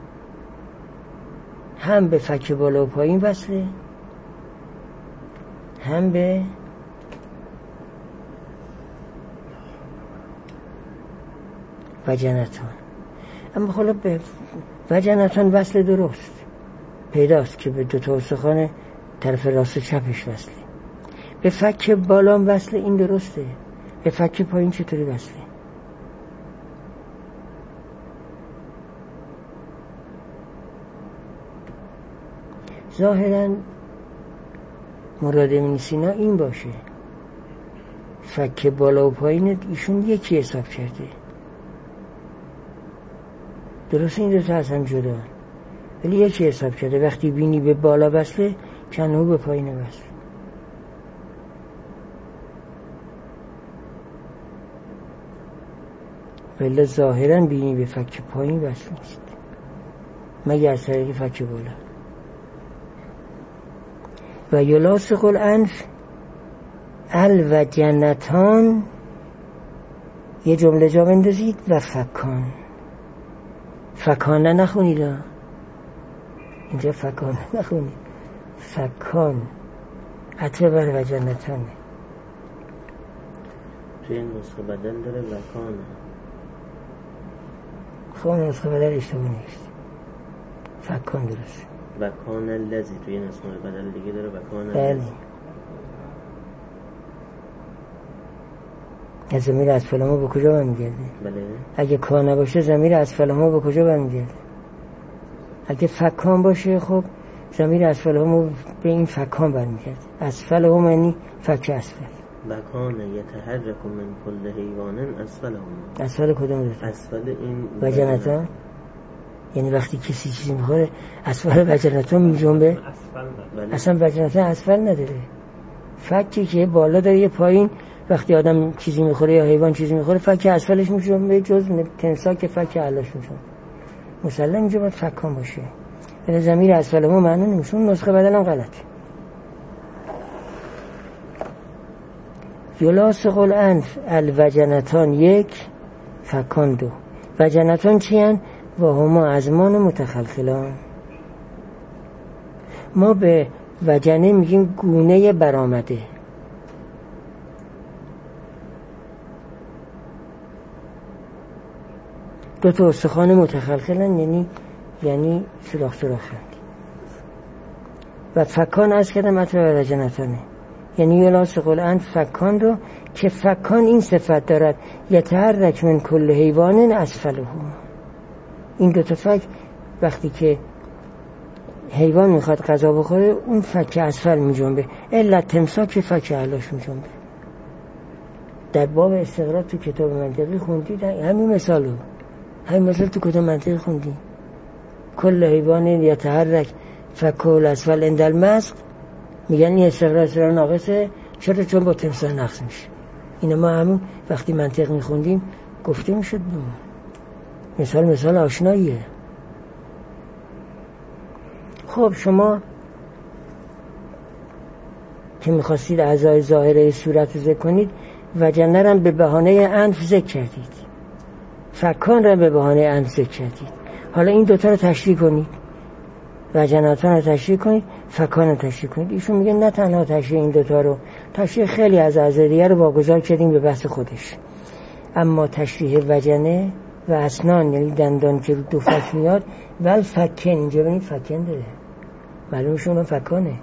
هم به فک بالا و پایین وصله، هم به وجنتان. اما حالا به وجنتان وصل درست پیداست که به 2 تا استخوان طرف راست و چپش وصله. به فک بالام وصله، این درسته. به فک پایین چطوری وصله؟ ظاهراً مراد ابن سینا این باشه، فک بالا و پایین ایشون یکی حساب کرده. درسته این 2 تا از هم جدا ولی یکی حساب کرده. وقتی بینی به بالا وصله کنه به پایین وصله. ولی ظاهراً بینی به فک پایین وصل نیست مگر از طریق فک بالا. و یلاصق الانف الوجنتان یه جمله جا بندازید و فکان. فکانه نخونید، اینجا فکانه نخونید، فکان عطف بر وجنتانه. توی نسخه بدل داره وکان. خب نسخه بدل اشتباه نیست، فکان درست. وکان لذی توی نسخه بدل دیگه داره وکان بله. ضمیر اسفلهما به کجا برمیگرده؟ بله. اگه کان نباشه ضمیر اسفلهما به کجا برمیگرده؟ اگه فکان باشه خب ضمیر اسفلهما به این فکان برمیگرده. اسفلهما یعنی فک اسفل. وکان یتحرک من کل حیوان اسفلهما. اسفل کدوم داره؟ اسفل این وجنتان، یعنی وقتی کسی چیزی میخوره اسفل وجنتان میجنبه. اصلا وجنتان اسفل نداره، فکی که بالا داره یه پایین. وقتی آدم چیزی میخوره یا حیوان چیزی میخوره فک اسفلش میجنبه، جز تمساح فک اعلاش میجنبه. مسلم اینجا باید فکان باشه، ولی ضمیر اسفلهما معنی نمیشه. اون نسخه بدلم غلطه. یلاصق الانف الوجنتان یک، فکان دو. وجنتان چی هن؟ و هما ازمان متخلخلان. ما به وجنه میگیم گونه برآمده. دو تا استخوان متخلخلن، یعنی سوراخ سوراخن. و فکان از کردم عطف بر وجنتانه، یعنی یلاصق الانف فکان رو که فکان این صفت دارد یتحرک من کل حیوان اسفله. این دو تا فک وقتی که حیوان میخواد غذا بخوره اون فک اسفل میجنبه، الا تمساح که فک اعلاش میجنبه. در باب استقراء تو کتاب منطقی خوندید همین مثال تو کتاب منطقی خوندید. کل حیوان یتحرک فکل اسفل عند المسق، میگن این استقراء ناقصه. چرا؟ چون با تمساح نقص میشه. اینا ما همون وقتی منطق میخوندیم گفته میشد. مثال آشناییه. خب شما که میخواستید اعضای ظاهره صورت رو ذکر کنید، وجنه رو به بهانه انف ذکر کردید، فکان رو به بهانه انف ذکر کردید. حالا این دوتا رو تشریح کنید، وجنتان رو تشریح کنید، فکان رو تشریح کنید. ایشون میگه نه تنها تشریح این دوتا رو، تشریح خیلی از اعضای دیگر رو واگذار کردیم به بحث خودش. اما تشریح وجنه و اسنان، یعنی دندان که دو فک میاد، ول فکن، اینجا ببینید فکن داره، معلوم شما فکانه.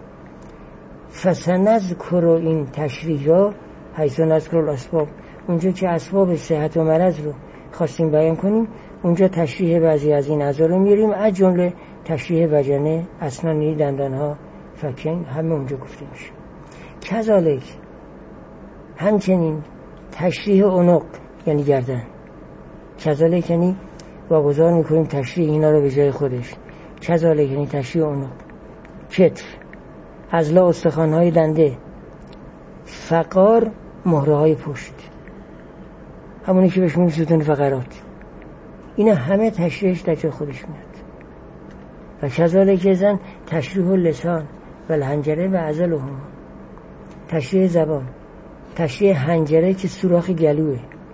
فسنذکر این تشریح را حیث نذکر الاسباب، اونجا که اسباب صحت و مرض رو خواستیم بیان کنیم اونجا تشریح بعضی از این اعضا رو میاریم، از جمله تشریح وجنه، اسنان، دندان ها، فکن، همه اونجا گفته میشه. کذالک همچنین تشریح عنق یعنی گردن، کذالک یعنی واگذار میکنیم تشریح اینا رو به جای خودش. کذالک یعنی تشریح عنق، کتف، اضلاع استخوان‌های دنده، فقار مهره های پشت، همونی که بهش میگیم ستون فقرات، اینا همه تشریحش در جای خودش میاد. و کذالک زن تشریح لسان و الحنجره و عضلهم، تشریح زبان، تشریح حنجره که سوراخ گلوه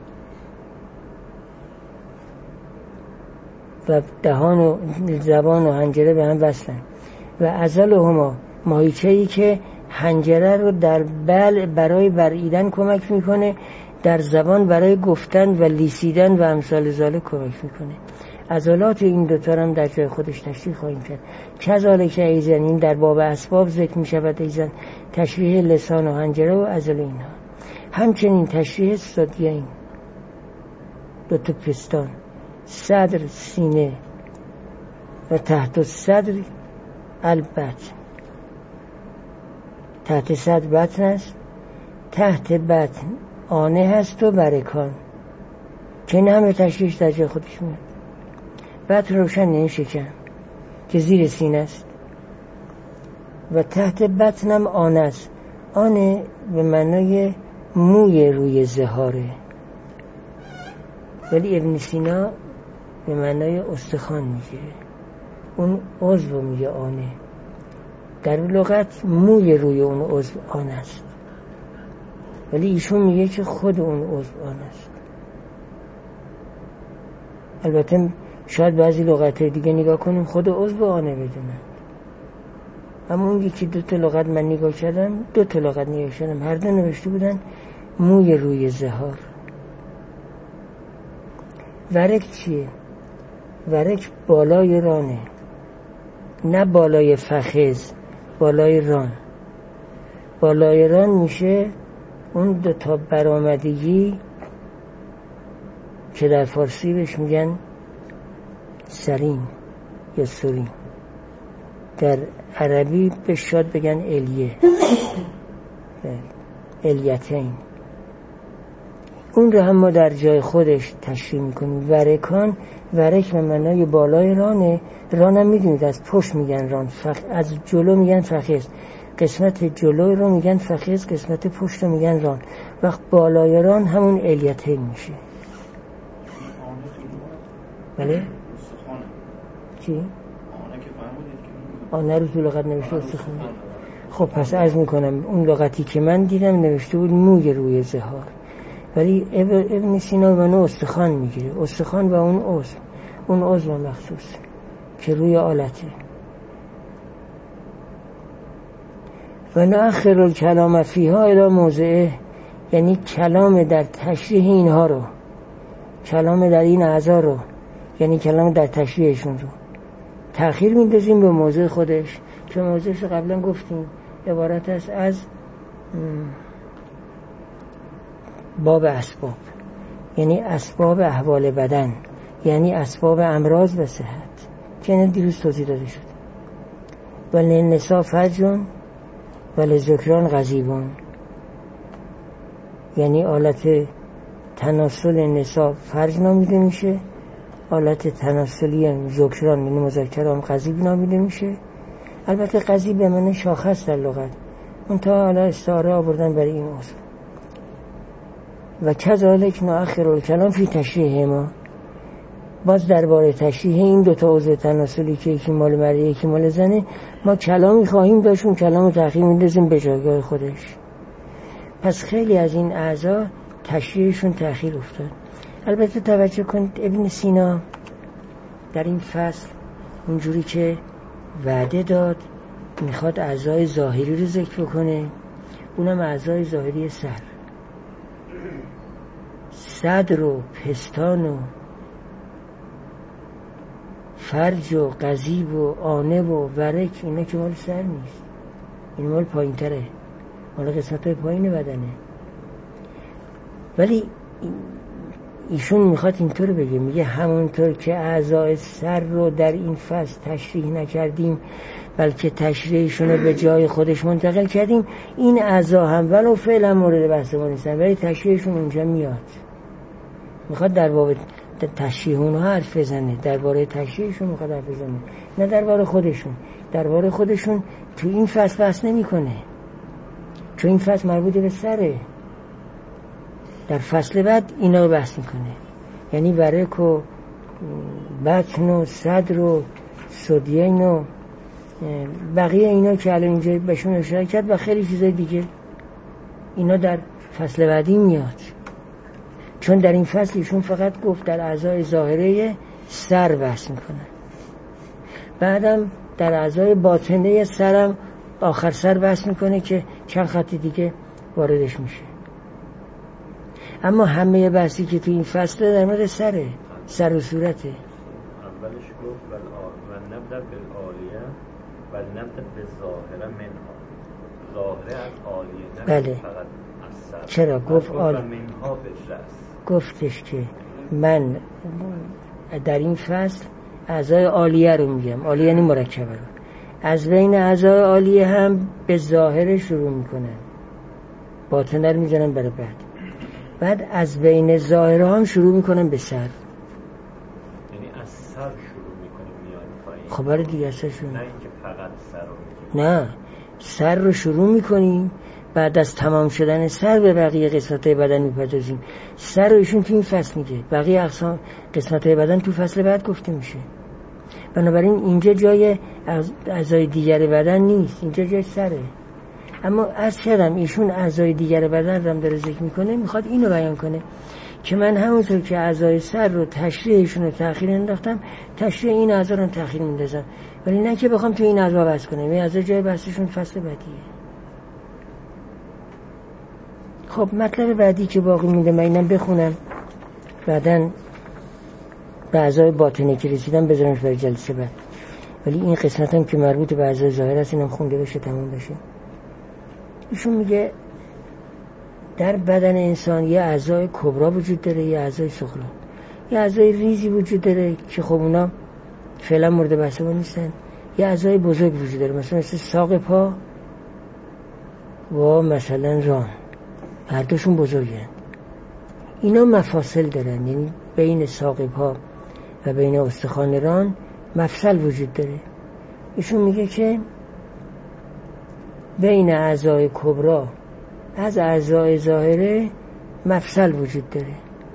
و دهان و زبان و حنجره به هم وصلن. و عضلهما ماهیچه‌ای که حنجره رو در بلع برای بلعیدن کمک میکنه، در زبان برای گفتن و لیسیدن و امثال ذالک کمک میکنه. عضلات این دوتا هم در جای خودش تشریح خواهیم کرد. کذالک ایضا، این در باب اسباب ذکر میشود، ایضا تشریح لسان و حنجره و عضل اینها. همچنین تشریح ثدیین، دو تا پستان، صدر، سینه و تحت الصدر البطن. تحت صدر بطن است، تحت بطن آنه هست و برکان، که این همه تشریح در جای خودش میاد. بطن روشن یعنی شکم که زیر سینه است، و تحت بطنم آنه است. آنه به معنای موی روی زهاره، ولی ابن سینا به معنای استخوان میگیره، اون عضو میگه آنه. در لغت موی روی اون عضو آن است، ولی ایشون میگه که خود اون عضو آن است. البته شاید بعضی لغت دیگه نگاه کنیم خود عضو آنه بدونن، اما اون یکی 2 لغت من نگاه کردم، 2 لغت نگاه کردم، هر دو نوشته بودن موی روی زهار. ورک چیه؟ ورک بالای رانه، نه بالای فخذ، بالای ران. بالای ران میشه اون 2 برآمدگی که در فارسی بهش میگن سرین یا سرین، در عربی به شاید بگن الیه، الیتین. اون رو هم ما در جای خودش تشریح میکنیم. ورکان، ورک به معنای بالای رانه. ران هم میدونید از پشت میگن ران، از جلو میگن فخذ، قسمت جلوی رو میگن فخذ، قسمت پشت رو میگن ران. وقت بالای ران همون الیتین میشه. بله؟ چی؟ آنه رو تو لغت نوشته استخوان. خب پس عرض میکنم اون لغتی که من دیدم نوشته بود موی روی زهار، ولی ابن سینا منو استخوان میگیره. استخوان و اون عضو مخصوص که روی آلته. و ناخر الکلام فیها الی موضعه، یعنی کلام در تشریح اینها رو، کلام در این اعضا رو، یعنی کلام در تشریحشون رو تأخیر میندازیم به موضع خودش، که موضعش رو قبلا گفتیم عبارت است از باب اسباب، یعنی اسباب احوال بدن، یعنی اسباب امراض و صحت که این دیروز توضیح داده شد. و للنساء فرج و للذکران غضیبون، یعنی آلت تناسل نساء فرج نامیده میشه، آلت تناسلی ذکران یعنی مذکر هم غضیب نامیده میشه. البته غضیب به معنی شاخص در لغت، اون تا حالا استعاره آوردن برای این عضو. و کذالک نؤخر الکلام فی تشریح ما، باز درباره تشریح این 2 عضو تناسلی که یکی مال مرد یکی مال زنه ما کلامی خواهیم داشت، اون کلام رو تأخیر میندازیم به جایگاه خودش. پس خیلی از این اعضا تشریحشون تأخیر افتاد. البته توجه کنید ابن سینا در این فصل اونجوری که وعده داد میخواد اعضای ظاهری رو ذکر کنه، اونم اعضای ظاهری صدر و پستان و فرج و غضیب و آنه و ورک، اینا که مال سر نیست، این مال پایین تره، مال قسمت های پایین بدنه. ولی ایشون میخواد اینطور بگه، میگه همونطور که اعضای سر رو در این فصل تشریح نکردیم بلکه تشریحشون رو به جای خودش منتقل کردیم، این اعضا هم ولو فعلا مورد بحث ما نیستن ولی تشریحشون اونجا میاد. میخواد در باب تشریح اونها حرف بزنه، درباره تشریحشون میخواد حرف بزنه، نه درباره خودشون. درباره خودشون تو این فصل بحث نمیکنه، چون این فصل مربوط به سره. در فصل بعد اینا رو بحث میکنه، یعنی ورک و بطن و صدر و صدیین و بقیه اینا که الان اینجا بهشون اشاره کرد و خیلی چیزای دیگه، اینا در فصل بعدی میاد. چون در این فصل ایشون فقط گفت در اعضای ظاهره سر بحث میکنه، بعدم در اعضای باطنه سرم آخر سر بحث میکنه که چند خط دیگه واردش میشه. اما همه بحثی که تو این فصل در مورد سره، سر و صورته. اولش گفت و نبدأ بالعالیه و نبدأ بالظاهره منها، ظاهره از عالیه، نه بله. فقط از سر. چرا گفت منها بالرأس، گفتش که من در این فصل اعضای عالیه رو میگم، عالیه یعنی مرکبه رو، از بین اعضای عالیه هم به ظاهر شروع میکنن، باطنه رو میزنن برای بعد از بین ظاهره هم شروع میکنن به سر، یعنی از سر شروع میکنیم میان پایین. خب برای دیگه سرشون، نه اینکه فقط سر رو میگیم، نه سر رو شروع میکنیم، بعد از تمام شدن سر به بقیه قسمت‌های بدن میپردازیم. سر رو ایشون تو این فصل میگه، بقیه اقسام قسمت‌های بدن تو فصل بعد گفته میشه. بنابراین اینجا جای اعضای دیگر بدن نیست، اینجا جای سره. اما از کردم ایشون اعضای دیگر بدن رو هم داره ذکر میکنه، میخواد اینو بیان کنه که من همونطور که اعضای سر رو تشریحشون رو تأخیر انداختم، تشریح این اعضا رو تأخیر میندازم، ولی نه که بخوام تو این اعضا بحث کنم. این اعضا جای بحثشون فصل بعدیه. خب مطلب بعدی که باقی مونده من اینم بخونم، بعدن به اعضای باطنی که رسیدم بذارمش برای جلسه بعد، ولی این قسمت هم که مربوط به اعضای ظاهر است اینم خونده بشه تموم بشه. ایشون میگه در بدن انسان یه اعضای کبرا وجود داره، یه اعضای صغرا، یه اعضای ریزی وجود داره که خب اونا فعلا مورد بحث ما نیستن، یه اعضای بزرگ وجود داره مثل ساق پا و مثلا ران، هر دوشون بزرگن. اینا مفاصل دارن، یعنی بین ساق پا و بین استخوان ران مفصل وجود داره. ایشون میگه که بین اعضای کبرا از اعضای ظاهره مفصل وجود داره.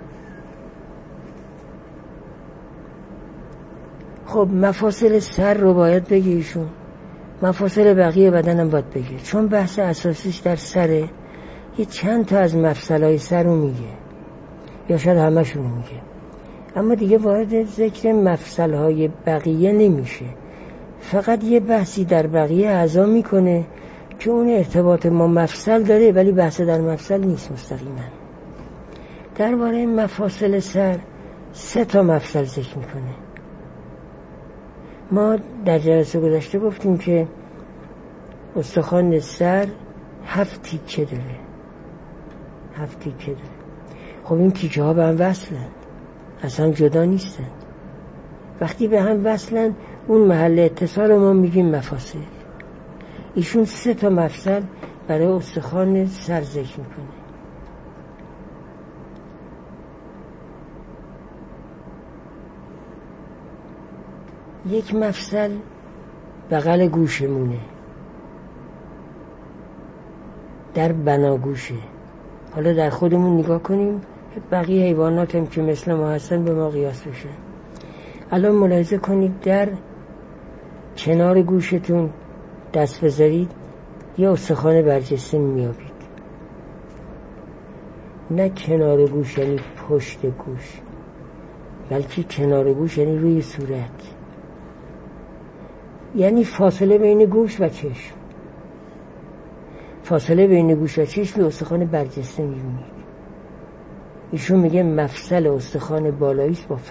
خب مفاصل سر رو باید بگه ایشون، مفاصل بقیه بدن هم باید بگه، چون بحث اساسیش در سره. یه چند تا از مفصلهای سر رو میگه یا شاید همشون رو میگه، اما دیگه وارد ذکر مفصلهای بقیه نمیشه، فقط یه بحثی در بقیه اعضا میکنه که اون ارتباط ما مفصل داره ولی بحث در مفصل نیست مستقیما. درباره مفاصل سر 3 تا مفصل ذکر میکنه. ما در جلسه گذشته گفتیم که استخوان سر 7 تیکه داره، 7 تیکه داره. خب این تیکه ها به هم وصلن، اصلا جدا نیستن. وقتی به هم وصلن اون محل اتصال ما میگیم مفاصل. ایشون 3 تا مفصل برای استخوان سر ذکر میکنه. یک مفصل بغل گوشمونه، در بناگوشه. حالا در خودمون نگاه کنیم، بقیه حیوانات هم که مثل ما هستن به ما قیاس بشه. الان ملاحظه کنید در کنار گوشتون دست بذارید یه استخوان برجسته میابید. نه کنار گوش یعنی پشت گوش، بلکه کنار گوش یعنی روی صورت، یعنی فاصله بین گوش و چشم. فاصله بین گوش و چشم استخوان برجسته میبینید. ایشون میگه مفصل استخوان بالاییست با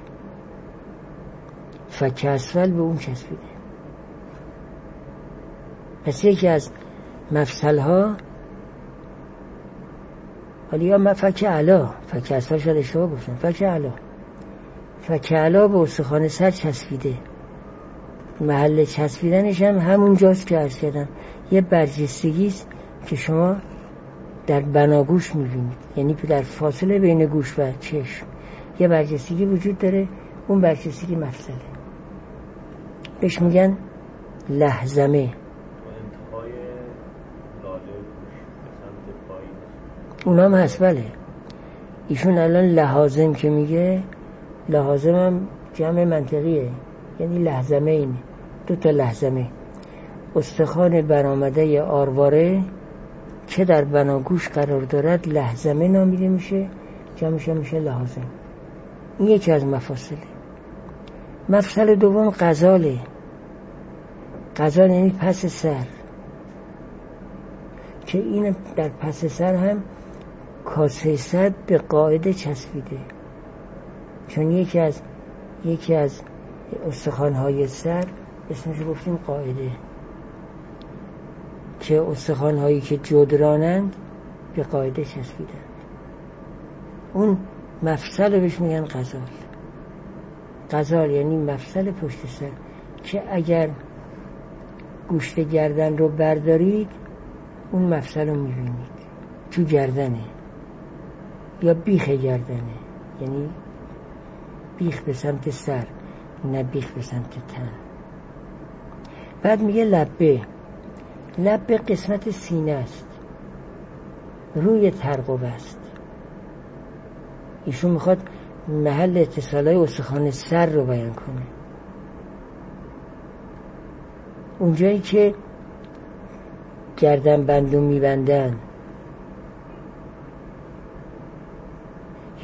فک اسفل به اون چسبیده. پس یکی از مفصل ها، حالا یا فک علا، فک اسفل شاید اشتباه گفتم، فک علا به استخوان سر چسبیده. محل چسبیدنش هم همون جاست که عرض کردم، یه برجستگیست که شما در بناگوش میبینید، یعنی در فاصله بین گوش و چشم یه برجستگی وجود داره، اون برجستگی مفصله، بهش میگن لحظمه. اونام هست بله. ایشون الان لحاظم که میگه، لحاظم هم جمع منطقیه، یعنی لحظمه اینه، 2 تا لحظمه. استخوان برآمده آرواره که در بناگوش قرار دارد لحظمه نامیده میشه، جمعش میشه لحاظم. این یکی از مفاصله. مفصل دوم غزاله. غزال یعنی پس سر، که این در پس سر هم کاسه سر به قاعده چسبیده، چون یکی از استخوان‌های سر اسمش گفتیم قاعده، که استخوان‌هایی که جدرانند به قاعده چسبیدند. اون مفصل رو بهش میگن غزال. غزال یعنی مفصل پشت سر، که اگر گوشت گردن رو بردارید اون مفصل رو میبینید تو گردنه، یا بیخ گردنه، یعنی بیخ به سمت سر نه بیخ به سمت تن. بعد میگه لبه قسمت سینه است، روی ترقوه است. ایشون میخواد محل اتصالای استخوان سر رو بیان کنه، اونجایی که گردن بندو میبندن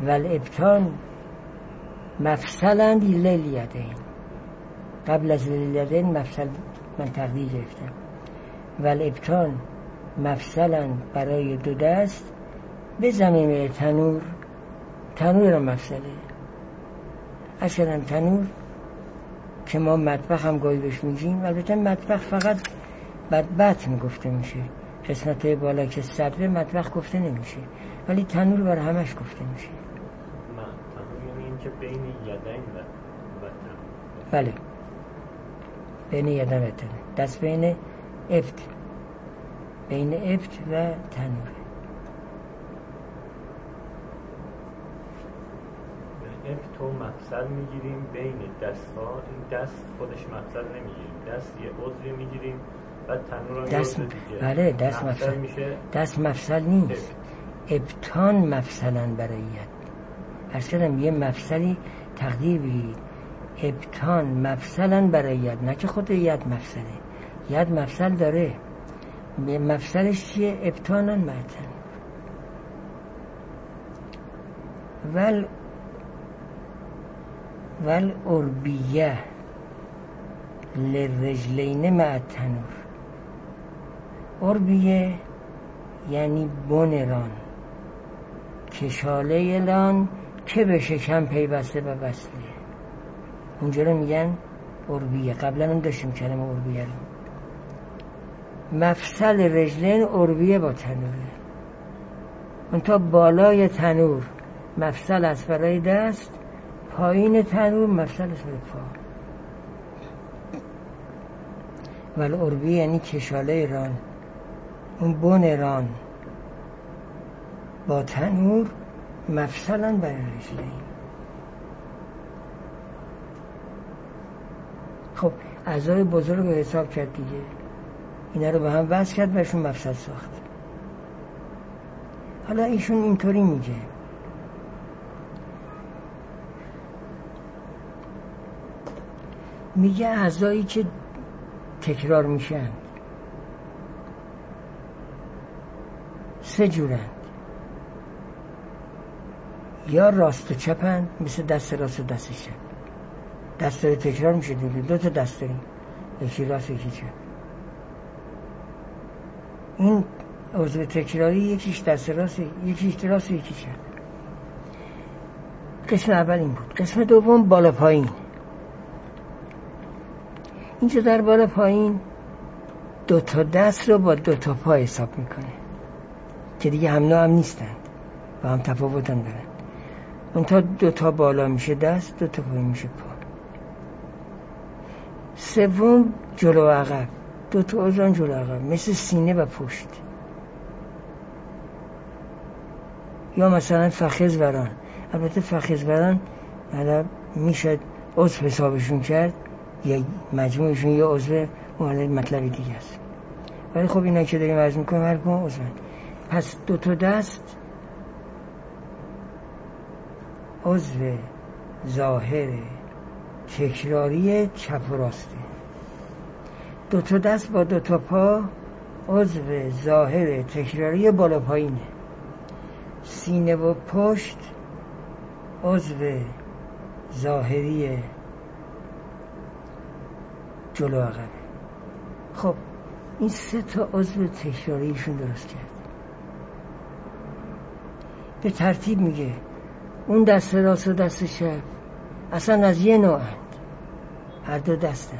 والابطان مفصلا لیلیدین. قبل از لیلیدین مفصل من تقدیر گرفتم. والابطان مفصلا برای دو دست به زمین تنور. تنور هم مفصله. اصلا تنور که ما مطبخ هم گاهی بهش میگیم، البته مطبخ فقط بعد بطن گفته میشه، قسمت بالا که صدره مطبخ گفته نمیشه، ولی تنور برای همش گفته میشه. تنور یعنی این که بین یدین و بطن. بله، بین یدین و بطن، دست بین افت، بین افت و تنور. افت تو مفصل میگیریم بین دست ها، این دست خودش مفصل نمیگیریم، دست یه عضوی میگیریم و تنور هم دست دیگه. بله، دست مفصل میشه. دست مفصل نیست. ابطان مفصلا برای ید. اصلا یه مفصلی تقدیر بگیرید. ابطان مفصلا برای ید، نه که خود ید مفصله. ید مفصل داره، مفصلش چیه؟ ابطانن معتن. والعربیه للرجلین مع التنور. عربیه یعنی بن ران، کشاله لان که به شکم پیوسته و وصله. اونجا رو میگن عربیه. قبلا هم داشتیم کلمه عربیه رو. مفصل رجلین عربیه با تنوره. اون تا بالای تنور مفصل از برای دست، پایین تنور مفصل از برای پا. ولی عربیه یعنی کشاله ران، اون بن ران با تنور مفصلا برای رجلین. خب اعضای بزرگ رو حساب کرد دیگه، اینا رو به هم وصل کرد برشون مفصل ساخت. حالا ایشون اینطوری میگه اعضایی که تکرار میشن 3 جورند. یا راست و چپند، مثل دست راست و دست چپ. دست داره تکرار میشه دیگه، 2 تا دست داریم، یکی راست یکی چپ. این عضو تکراری یکیش دست راست، یکیش راست، یکی چپ. قسم اول این بود. قسم دوم بالا پایین. اینجا در بالا پایین 2 تا دست رو با 2 تا پا حساب میکنه که دیگه هم نوع هم نیستند، با هم تفاوت هم دارن. اون تا 2 تا بالا میشه دست، 2 تا پایین میشه پا. سوم جلو و عقب، 2 تا عضو جلو و عقب، مثل سینه و پشت. یا مثلا فخذ وران. البته فخذ وران میشه عضو حسابشون کرد، یا مجموعشون یا عضو، اون مطلبی دیگه است. ولی خب اینا که داریم عرض میکنیم هر کدوم عضو. پس 2 تا دست عضو ظاهر تکراری چپ و راسته. 2 تا دست با 2 تا پا عضو ظاهر تکراری بالا پایینه. سینه و پشت عضو ظاهری جلو عقب. خب این 3 تا عضو تکراریشون درست کرد. به ترتیب میگه اون دست راست و دست چپ اصلا از یه نوعند، هر 2 دستند،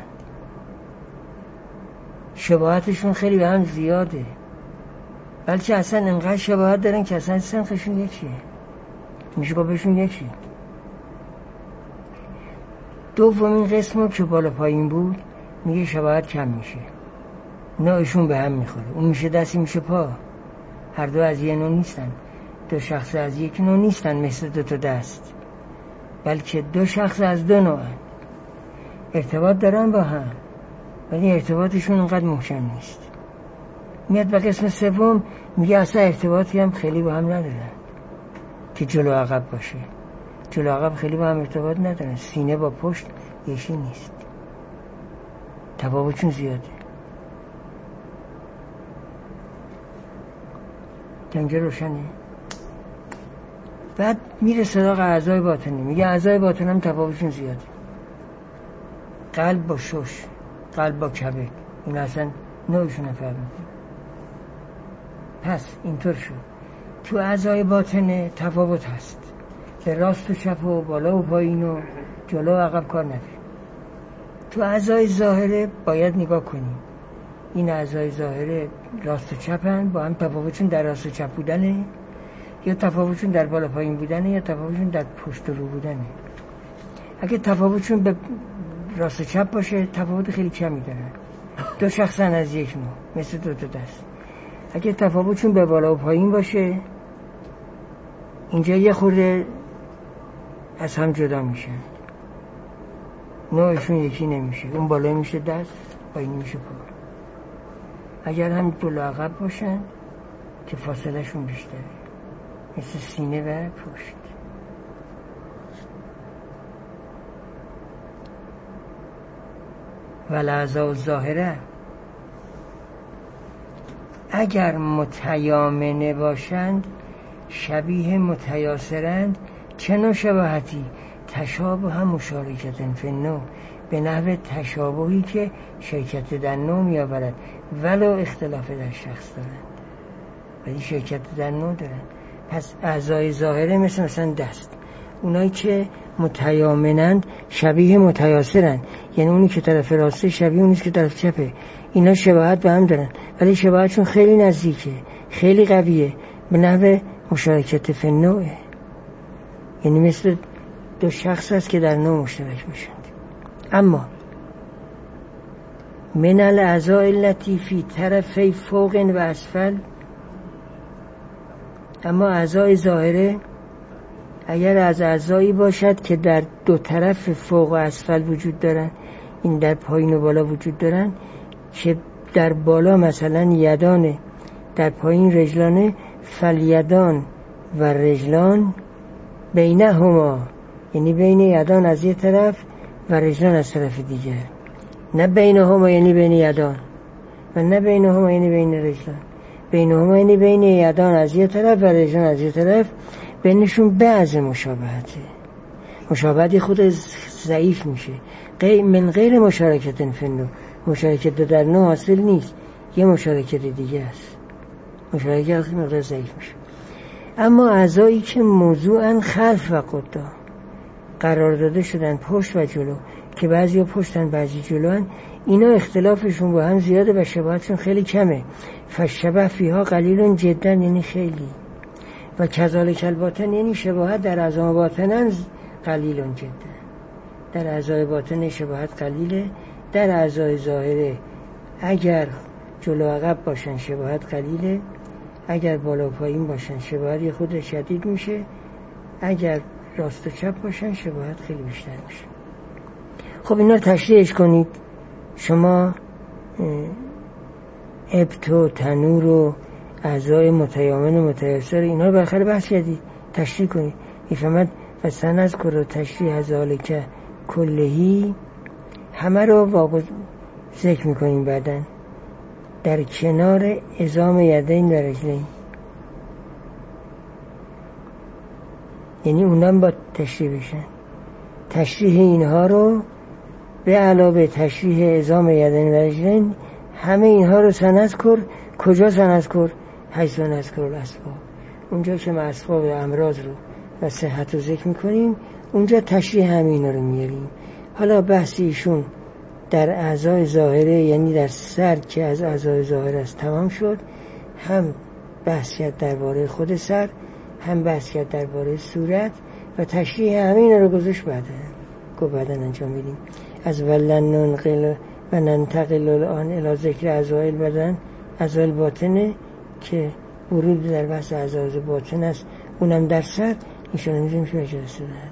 شباهتشون خیلی به هم زیاده، بلکه اصلا انقدر شباهت دارن که اصلا سنخشون یکیه، میشه با بهشون یکی. دومین قسم که بالا پایین بود میگه شباهت کم میشه، نوعشون به هم میخوره. اون میشه دستی میشه پا، هر 2 از یه نوع نیستن، 2 شخص از یک نوع نیستن مثل 2 تا دست، بلکه 2 شخص از 2 نوعن. ارتباط دارن با هم ولی ارتباطشون انقدر محکم نیست. میاد به قسم سوم میگه اصلا ارتباطی هم خیلی با هم ندارن که جلو عقب باشه. جلو عقب خیلی با هم ارتباط ندارن، سینه با پشت یکی نیست، تفاوتشون زیاده. تا اینجا روشنه؟ بعد میره سراغ اعضای باطنی، میگه اعضای باطن هم تفاوتشون زیاده. قلب با شش، قلب با کبد، این اصلا نوعشون فرق میکنه. پس اینطور شد تو اعضای باطن تفاوت هست، به راست و چپ و بالا و پایین و جلو و عقب کار نداره. تو اعضای ظاهره باید نگاه کنیم، این اعضای ظاهره راست و چپن، با هم تفاوتشون در راست و چپ بودنه، یا تفاوتشون در بالا پایین بودنه، یا تفاوتشون در پشت و رو بودنه. اگه تفاوتشون به راست و چپ باشه تفاوت خیلی کمی دارن، دو شخصن از یک نوع، مثل دو تا دست. اگه تفاوتشون به بالا و پایین باشه اینجا یه خورده از هم جدا میشن، نوعشون یکی نمیشه، اون بالا میشه دست، پایین میشه پا. اگر هم جلو عقب باشن که فاصله شون بیشتره، مثل سینه و پشت. و الاعضاء ظاهره اگر متیامنه باشند شبیه متیاسرند، چه نوع شباهتی؟ تشابه هم مشارکت فی النوع، به نحو تشابهی که شرکت در نوع می آورد ولو اختلاف در شخص دارند، ولی شرکت در نوع دارند. پس اعضای ظاهره مثلا دست، اونایی که متیامنند شبیه متیاسرند، یعنی اونی که طرف راسته شبیه اونی که طرف چپه، اینا شباهت به هم دارن ولی شباهتشون خیلی نزدیکه، خیلی قویه، به نحو مشارکت فی النوع، یعنی مثل دو شخص هست که در نوع مشترک میشند. اما من الاعضاء التي فی طرفی فوق و اسفل، اما اعضای ظاهره اگر از اعضایی باشد که در دو طرف فوق و اسفل وجود دارن، این در پایین و بالا وجود دارن، که در بالا مثلا یدانه، در پایین رجلانه، فالیدان و رجلان بینهما، یعنی بین یدان از یه طرف و رجلان از طرف دیگر، نه بینهما یعنی بین یدان و نه بینهما یعنی بین رجلان، بینهما یعنی بین یدان از یه طرف و رجلان از یه طرف، بینشون بعض مشابهته، مشابهتی خود ضعیف میشه، من غیر مشارکت فی النوع، مشارکت در نوع حاصل نیست، یه مشارکت دیگه است، مشارکت مقدار ضعیف میشه. اما اعضایی که موضوعاً خلف و قدام قرار داده شدن، پشت و جلو، که بعضی پشتن بعضی جلوان، اینا اختلافشون با هم زیاده و شباهتشون خیلی کمه. فشبه فیها قلیل جدا، یعنی خیلی، و کذالک الباطن، یعنی شباهت در اعضای باطن قلیل جدا، در اعضای باطن شباهت قلیله، در اعضای ظاهره اگر جلو عقب باشن شباهت قلیله، اگر بالا پایین باشن شباهت خود شدید میشه، اگر راست و چپ باشن شباهت خیلی بیشتر میشه. خب اینا رو تشریحش کنید. شما ابط و تنور و اعضای متیامن و متیاسر اینا رو بالاخره بحث کردید، تشریح کنید. میفهمد و سنذکر و تشریح ذالک کلهی، همه رو ذکر میکنیم بعدن در کنار عظام یدین و رجلین، یعنی اونم با تشریح بشن. تشریح اینها رو به علاوه تشریح عظام یدین و رجلین، همه اینها رو سنذکر. کجا سنذکر؟ حیث نذکر الاسباب، اونجا که ما اسباب امراض رو و صحت رو ذکر میکنیم اونجا تشریح همین رو میاریم. حالا بحث ایشون در اعضای ظاهره، یعنی در سر که از اعضای ظاهره است، تمام شد. هم بحث کرد درباره خود سر، هم بحث کرد درباره صورت و تشریح همین رو گذاشت بعداً انجام میدیم. از ولن ننقل و ننتقل الان الی ذکر اعضای البدن، اعضای الباطنه که ورود در بحث اعضای باطن است، اونم در سر. ایشون می‌ذاریم که جلسه